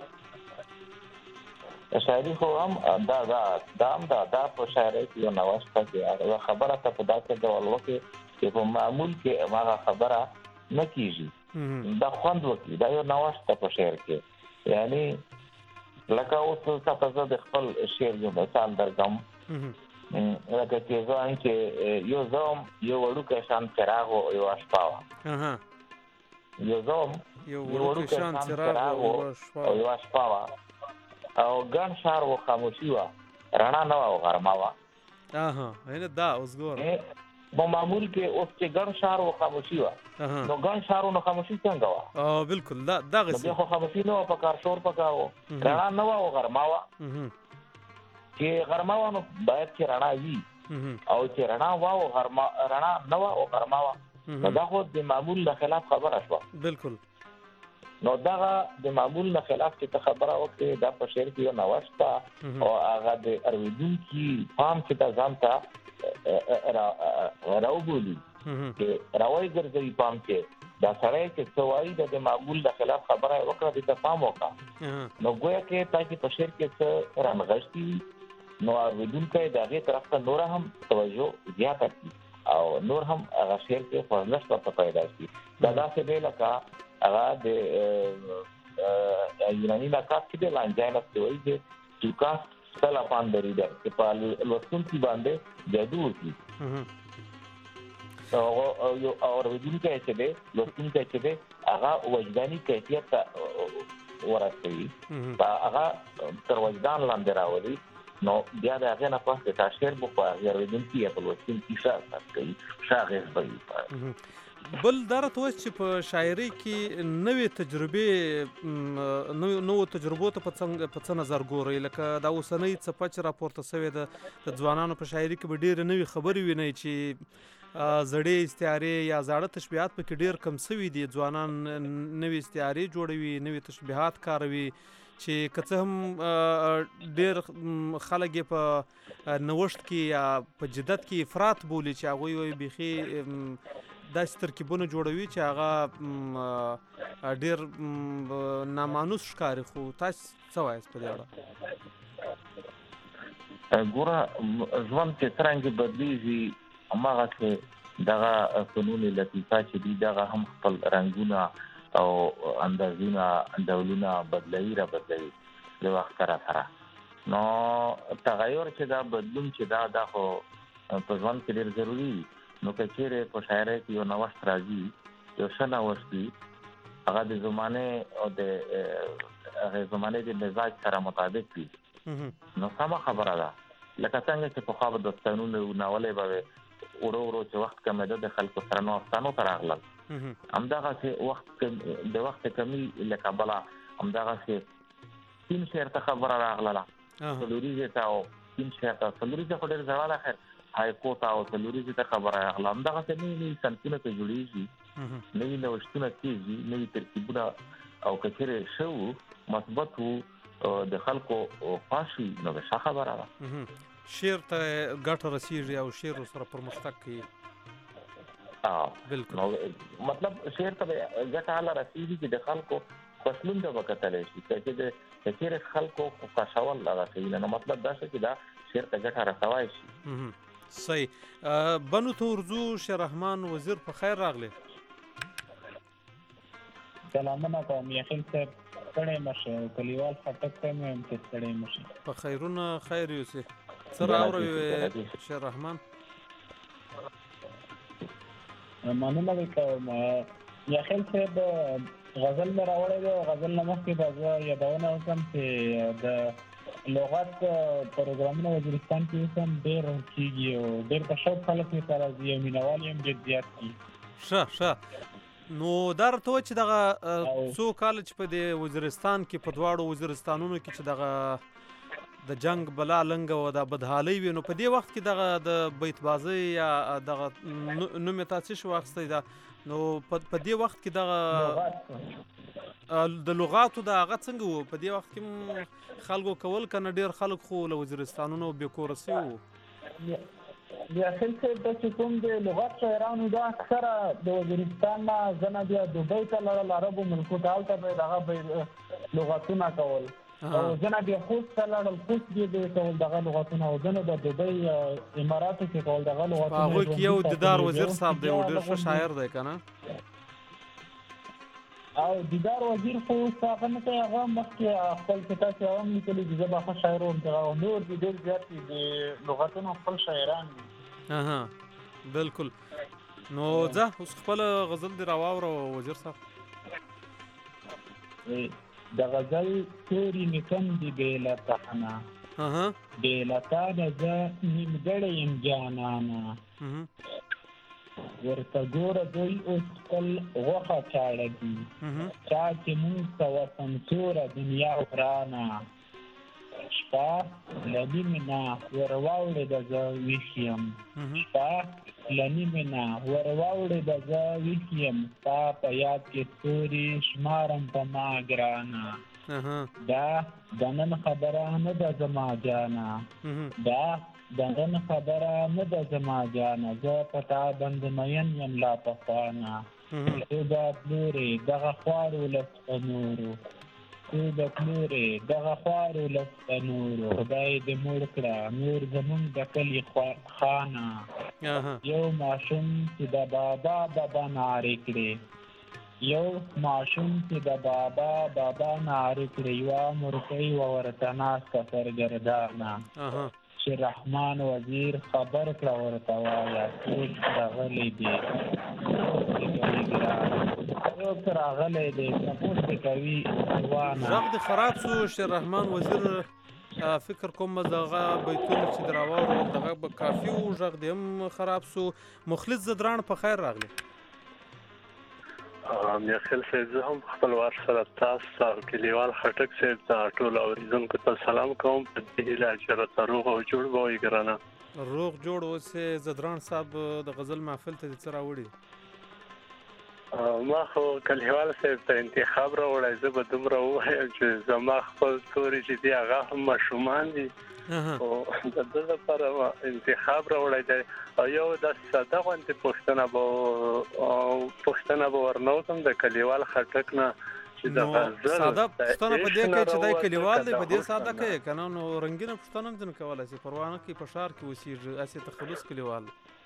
شاعري خو هم دا په شاعرۍ کې یو نوښت دی. هغه خبره ته په داسې ډول وکړي چې په معمول کې هغه خبره نه کېږي، دا خوند وکړي. دا یو نوښت دی په شعر کې. یعنی لکه اوس ته زه د خپل شعر یو مثال درکړم، لکه چې زه هم چې یو زوم یو وړوکی شان څراغ و یوه شپه وه، یو زوم یو وړوکی شان څراغ و او یوه شپه وه او ګڼ ښار و خاموشي وه، رڼا نه وه او غرمه وه. دا اوس ګوره په معمول کې اوس چې ګڼ ښار و خاموشي وه، نو ګڼ ښار و نو خاموشي څنګه وه؟ بالکل دغسې بیا خو خاموشي نه وه، په کار شور پکار و، رڼا نه وه او غرمه وه. چې غرمه وه نو باید چې رڼا وي، او چې رڼا وه او رڼا نه وه او غرمه وه، نو دا خو د معمول نه خلاف خبره شوه. بالکل. نو دغه د معمول نه خلاف چې ته خبره وکړې دا په شعر کې یو نوښت ده او هغه د اورېدونکي پام چې ته ځان ته راوبولي، چې راوایي ګرځوي پام چې دا سړی چې څه وایي د معمول د خلاف خبره یې وکړه، دې ته پام وکړه. نو ګویا کې تاکي په شعر کې څه رانغښتي وي نو اورېدونکی د هغې طرف ته نوره هم توجه زیاته کړي او نور هم هغه شعر کې خپل څه پیدا شي دا داسې دی لکه هغه د یوناني نقاش کې د لانجاینس دی چې توکا ستلا پاندري ده چې په لوستون کې باندې جادو وکړي او اوریدونکو چې دی لوستونکو چې دی هغه وجداني کیفیت ورسوي هغه تر وجدان لاندې راوړي نو بیا د هغه نه پاتې تشکر بو په اوریدونکو په لوستون کې شاعر کوي شاعر کوي بل درته وایي چې په شاعري کې نوې تجربې نو تجربو ته په څه نظر ګوري لکه دا اوسنۍ څپه چې راپورته شوې ده د ځوانانو په شاعري کې به ډېرې نوې خبرې وینئ چې زړې استعارې یا زاړه تشبیهات پکې ډېر کم شوي دي ځوانان نوې استعارې جوړوي نوې تشبیهات کاروي چې که څه هم ډېر خلک یې په نوښت کې یا په جدت کې افراط بولي چې هغوی وایي بیخي داسې ترکیبونه جوړوي چې هغه ډېر نامانوس ښکاري خو تاسو څه وایاست په دې اړه ګوره ژوند چې څرنګه بدلیږي هماغسې دغه فنون لطیفه چې دي دغه هم خپل رنګونه او اندازونه ډولونه بدلوي د وخت سره نو تغیر چې دا بدلون چې دا خو په ژوند کې ډېر ضروري نو که چیرې په شاعرۍ کې یو نوښت راځي یو ښه نوښت وي هغه د زمانې او د هغې زمانې د مزاج سره مطابق وي نو سمه خبره ده لکه څنګه چې پخوا به داستانونه ناولې به ورو ورو چې وخت کمېده د خلکو سره نو افسانو ته راغلل همدغسې د وخت کمي له کبله همدغسې سپین شعر ته خبره راغله څلوریزې ته او سپین شعر ته څلوریزې خو ډېر زړه ده خیر هایکو ته او څلوریزې ته خبره راغله همدغسې نوي صنفونه ته جوړېږي نوي نوښتونه کېږي نوي ترکیبونه او که چېرې ښه وو مثبت وو د خلکو خوښ وي نو ښه خبره ده شعر ته ګټه رسېږي او شعر سره پرمختګ کوي بالکل مطلب شعر ته ګټه هله رسېږي چې د خلکو فصلون ته به کتلی شي چې د چېرې خلکو خوښول هغه کوي نو مطلب دا شي چې دا شعر ته ګټه رسوای شي صحیح بنو ته ورځو شهرحمان وزیر په خیر راغلی سلامونه کوم یخیل صاحب ستړی مه شئ کلیوال خټک ته مې هم چې ستړی مه شئ په خیرونه خیر یوسې څه راوړی شهرحمان مننه دې کوم یخیل صاحب غزل مې راوړی دی غزل نه مخکې به زه یادونه وکړم چې د لغت پروګرامونه وزیرستان کې اوس هم ډېر کېږي او ډېر په شوق خلک ورته راځي او مینوال یې هم ډېر زیات دي ښه نو دا راته وایي چې دغه څو کاله چې په دې وزیرستان کې په دواړو وزیرستانونو کې چې دغه د جنگ بلا لنګه او د بدحالۍ وي نو په دې وخت کې دغه د بیتبازۍ یا دغه نوم یې تاسې شو واخیستی ده نو په دې وخت کې دغه د لغاتو د هغه څنګه وو په دې وخت کې خلکو کول که نه ډېر خلک خو له وزیرستانونو بېکوره سوي وو یخیل صاحب دا چې کوم د لغت شاعرانو دا اکثره د وزیرستان نه ځنه بیا دوبۍ ته لړل عربو ملکو ته هلته به دغه لغتونه کول او ځنه بیا خوست ته لړل خوست بیا به کول دغه لغتونه او ځنه د دوبۍ اماراتو کې کول دغه لغتونه هغوی کې یو دیدار وزیر صاحب دی او ډېر ښه شاعر دی که نه او دیدار وزیر خو اوس هغه نه کوي هغه مخکې خپل چې تاسې هغه هم لیکلي چې زه به ښه شاعر وم چې هغه نور دي ډېر زیات دي د لغتونو خپل شاعران دي بالکل نو ځه اوس خپله غزل دې راواوره وزیر صاحب د غزل تورې مې کم دي بې له تانه بې له تانه زه نیمګړی یم جانانه ورته ګوره دوی اوس خپل غوښه چاړه دي چا چې مونږ ته وسمسوره دنیا ورانه شپه له نیمې نه ور واوړېده زه ویښ یم شپه له نیمې نه ور واوړېده زه ویښ یم ستا په یاد کې ستوري شمارم په ما ګرانه دا د نن خبره نه ده زما جانه دا د نن خبره نه ده زما جانه زه په تا باندې مین یم لا پخوانه تو به پلورې دغه خوارو له سپنورو تو به پلورې دغه خوارو له سپنورو خدای دې موړ کړه نور زمونږ د کلي خانه یو ماشوم چې د بابا بابا نارې کړې یو ماشوم چې د بابا بابا نارې کړې یوه مرکۍ وه ورته ناسته سرګردانه چې رحمان وزیر خبر کړه ورته وایه څوک راغلی دی څوک راغلی دی تپوس دې کوي غږ دې خراب شو شیر رحمان وزیر فکر کوم دغه بیتونه چې در واورول دغه به کافي و غږ دې هم خراب شو مخلص زدران په خیر راغلی میاخیل صاحب زه هم خپل وار سره تاسو کلیوال خټک صاحب ته ټول اوریدونکو ته سلام کوم په دې هیله چې راته روغ او جوړ به وي ګرانه روغ جوړ اوسې زدران صاحب د غزل محفل ته دې څه راوړي ما خو کلیوال صاحب ته انتخاب راوړی زه به دومره ووایم چې زما خپل توري چې دي هغه هم ماشومان دي او د ده لپاره انتخاب راوړی دی او یو داسې ساده غوندې پوښتنه به ورنه وکړم د کلیوال خټک نه چې د غزل ساده پوښتنه په دې کې چې دی کلیوال دی په دې ساده کوي که نه نو رنګینه پوښتنه هم ځینې کولی شي پروا نه کوي په ښار کې اوسېږي هسې تخلص کلیوال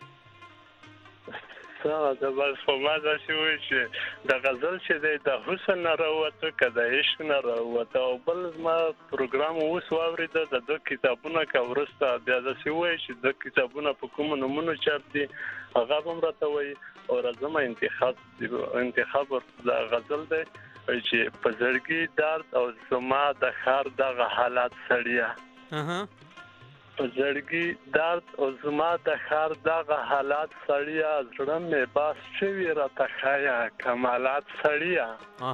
د بس په ما داسې وایي چې د غزل چې دی د حسن نه راووته که د عشق نه راووته او بل زما پروګرام اوس واورېده د دوه کتابونه که وروسته بیا داسې وایي چې د کتابونه په کومو نومونو چاپ دي هغه به هم راته وایي او راځمه انتخاب د غزل دی چې په زړګي درد او زما د ښار دغه حالات سړیه په زړګي درد او زما د ښار دغه حالات سړیه زړه مې باس شوي راته ښایه کمالات سړیه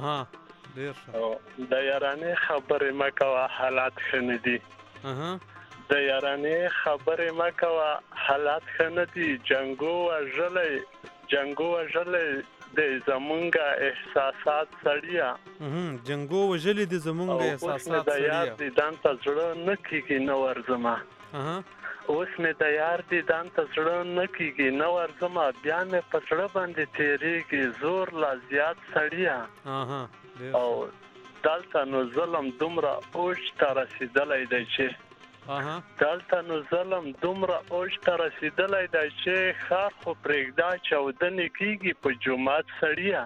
د یارانې خبرې مه کوه حالات ښه نه دي د یارانې خبرې مه کوه حالات ښه نه دي جنګو وژلی د زمونږ احساسات سړیه جنګو وژلی د زمونږ احساسات سړیه د یار دیدان ته زړه نه کېږي نه ورځمه اوس مې د یار دیدان ته زړه نه کېږي نه ورځمه بیا مې په زړه باندې تېرېږي زور لا زیات سړیه او دلته نو ظلم دومره اوج ته رسېدلی دی چې ښار خو پرېږده چاودنې کېږي په جومات سړیه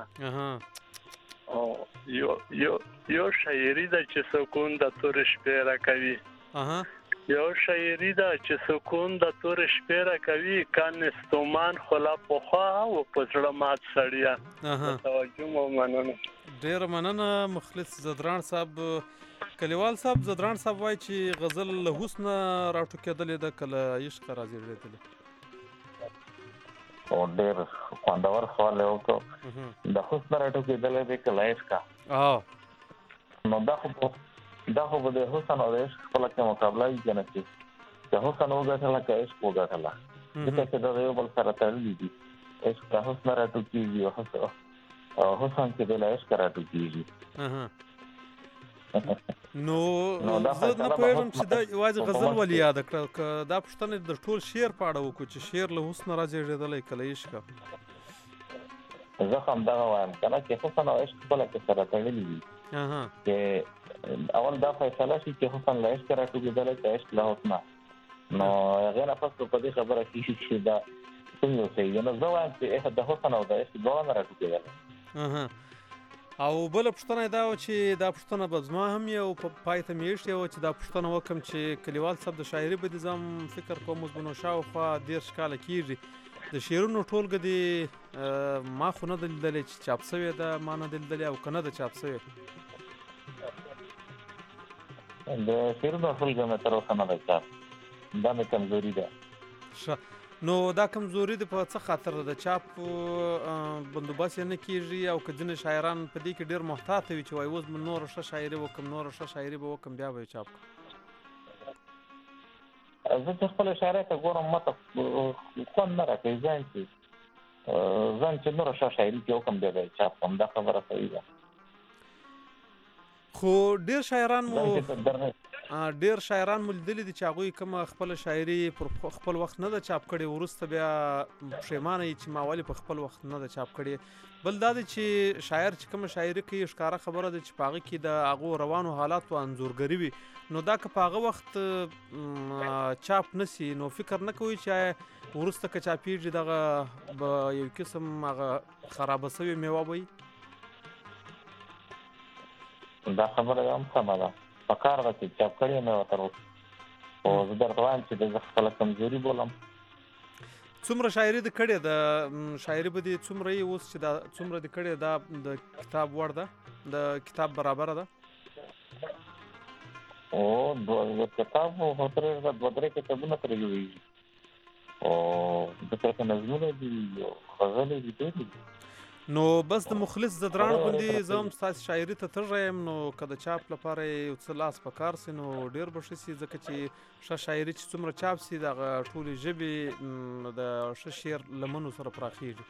یو شاعري ده چې سکون د تورې شپې راکوي یو شاعري ده چې سکون د تورې شپې راکوي کانستومان خو لا پخوا و په زړه مات سړیه توجه مو مننه ډېره مننه مخلص زدران صاحب کلیوال صاحب زدران صاحب وایي چې غزل له حسنه راټوکېدلې ده که له عشقه رازېږېدلې او ډېر خوندور سوال یې وکړو د حسنه راټوکېدلې دی که له عشقه نو دا خو به د حسن او د عشق خپله کې مقابله وي که نه چې که حسن وګټله که عشق وګټله ځکه چې دا د یو بل سره تړلي دي عشق له حسنه راټوکېږي او حسن چې دی له عشقه راټوکېږي نو زه نه پوهېږم چې دا یوازې غزل ولې یاده کړه که دا پوښتنه د ټول شعر په اړه وکړو چې شعر له حسنه رازېږېدلی که له عشقه زه همدغه وایم که نه چې حسن او عشق خپله کې سره تړلي دي چې اول دا فیصله شي چې حسن له عشقه راټوکېدلی که عشق له حسنه نو هغې نه پس په دې خبره کېږي چې دا څنګه اوسېږي نو زه وایم چې د حسن او د عشق دواړه نه راټوکېدلی او بله پوښتنه یې دا وه چې دا پوښتنه به زما هم یې او په پای ته مې ایښې وه چې دا پوښتنه وکړم چې کلیوال صاحب د شاعري بودیزه هم فکر کوم اوس به نو شاوخوا 10 کاله کېږي د شعرونو ټولګه دې ما خو نه ده لیدلې چې چاپ شوې ده ما نه ده لیدلې او که نه ده چاپ شوې د شعرونو ټولګه مې تر اوسه نه ده چاپ دا مې کمزوري ده نو دا کمزوري د په څه خاطر د چاپ بندوبست یې نه کېږي او که ځینې شاعران په دې کې ډېر محتاط وي چې وایي اوس به نوره ښه شاعري وکړم بیا به یې چاپ کړم زه چې خپله شاعرۍ ته ګورم ماته خوند نه راکوي ځان چې نوره ښه شاعري کې وکړم بیا به یې چاپ کړم دا خبره صحیح ده خو ډېر شاعران مو ډیر شاعران ملدلي دي چې هغوی کوم خپل شاعري پر خپل وخت نه ده چاپ کړې، وروسته بیا پښیمانه وي چې ما ولې په خپل وخت نه ده چاپ کړې. بل دا دی چې شاعر چې کوم شاعري کوي ښکاره خبره ده چې په هغه کې د هغو روانو حالاتو انځورګري وي، نو دا که په هغه وخت چاپ نسی نو فکر نه کوي چې وروسته که چاپیږي دغه به یو قسم هغه خرابه سوې میوه به وي. دا خبره هم سمه ده، په کار ده چې چاپ کړې میوه تر اوسه، خو زه درته وایم چې زه خپله کمزوري بولم. څومره شاعري دې کړې ده؟ شاعري به دې څومره یې اوس چې دا څومره دې کړې دا د کتاب وړ ده، د کتاب برابره ده؟ د کتاب دوه درې کتابونه ترې جوړېږي، او دلته نظمونه دي او غزلې دي ډېرې دي. نو بس د مخلص زدران غوندې زه هم ستاسې شاعري ته تږی یم، نو که د چاپ لپاره یو څه لاس په کار سي نو ډېر به ښه سي، ځکه چې ښه شاعري چې څومره چاپ سي دغه ټولې ژبې د ښه شعر لمنو سره پراخېږي.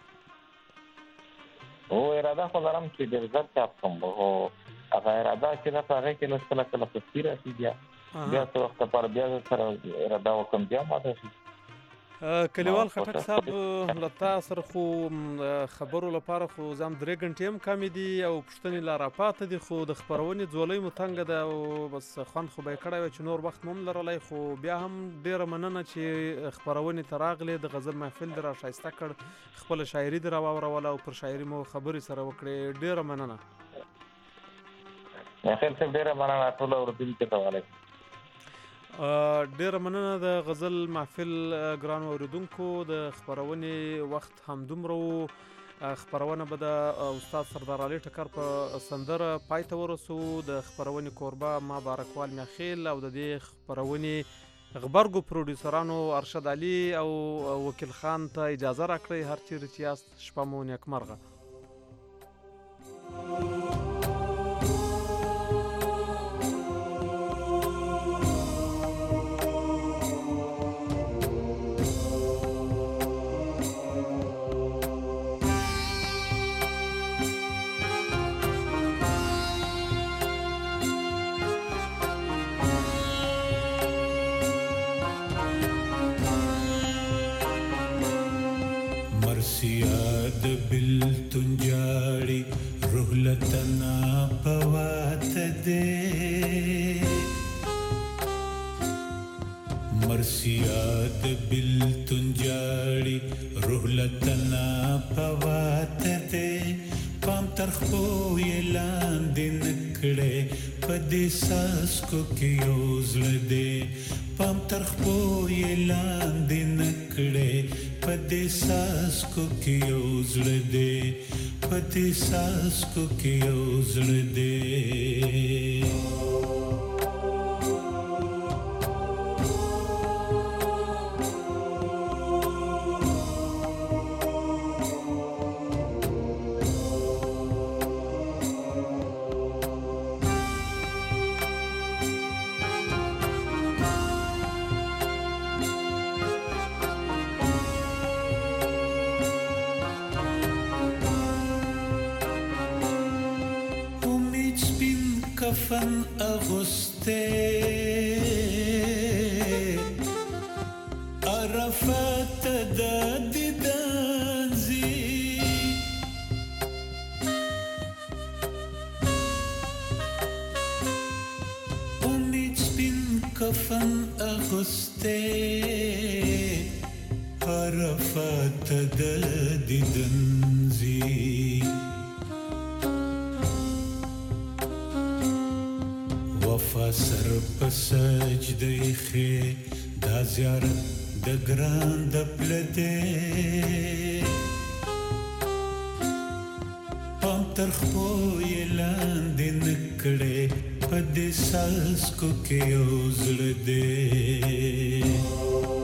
اراده خو لرم چې ډېر ژر چاپ کړم، خو هغه اراده چې ده په هغې کې لږ کله کله سستي راشي، بیا څه وخت لپاره بیا زه سره اراده وکړم بیا ماته شي. کلیوال خټک صاحب له تا سره خو خبرو لپاره خو زه هم 3 غنټې هم کمې دي او پوښتنې لا راپاته دي، خو د خپرونې ځولۍ مو تنګه ده او بس خوند خو به یې کړی وی چې نور وخت مو هم لرلی، خو بیا هم ډېره مننه چې خپرونې ته راغلې، د غزل محفل دې را ښایسته کړ، خپله شاعري دې را واوروله او پر شاعري مو خبرې سره وکړې، ډېره مننه. خیر صاحب ډېره مننه ټولو اورېدونکو ته وعلیکم. ډېره مننه د غزل محفل ګرانو اورېدونکو، د خپرونې وخت همدومره و. خپرونه به د استاد سردار علي ټکر په سندره پای ته ورسوو. د خپرونې کوربه ما بارکوال میاخیل او د دې خپرونې غبرګو پروډیوسرانو ارشد علي او وکیل خان ته اجازه راکړئ. هر چیرې چې یاست شپه مو نیکمرغه. تنجاړي روح لتنا پوات دې مرسیات بل تنجاړي روح لتنا پوات دې پام ترخو اعلان دې نکړې پدې ساس کو کې اوزل دې پام ترخو اعلان دې نکړې پدې ساس کو کې اوزل دې پدې ساس کو کې اوزل دې کفن اغسطه عرفات د دانزي امید سپین کفن اغسطه عرفات د دانزي وفا سر په سجده خې دا زیارت د ګران د پلته پام ترخو اعلان دې نکړې په دې ساس کو کې اوزل دې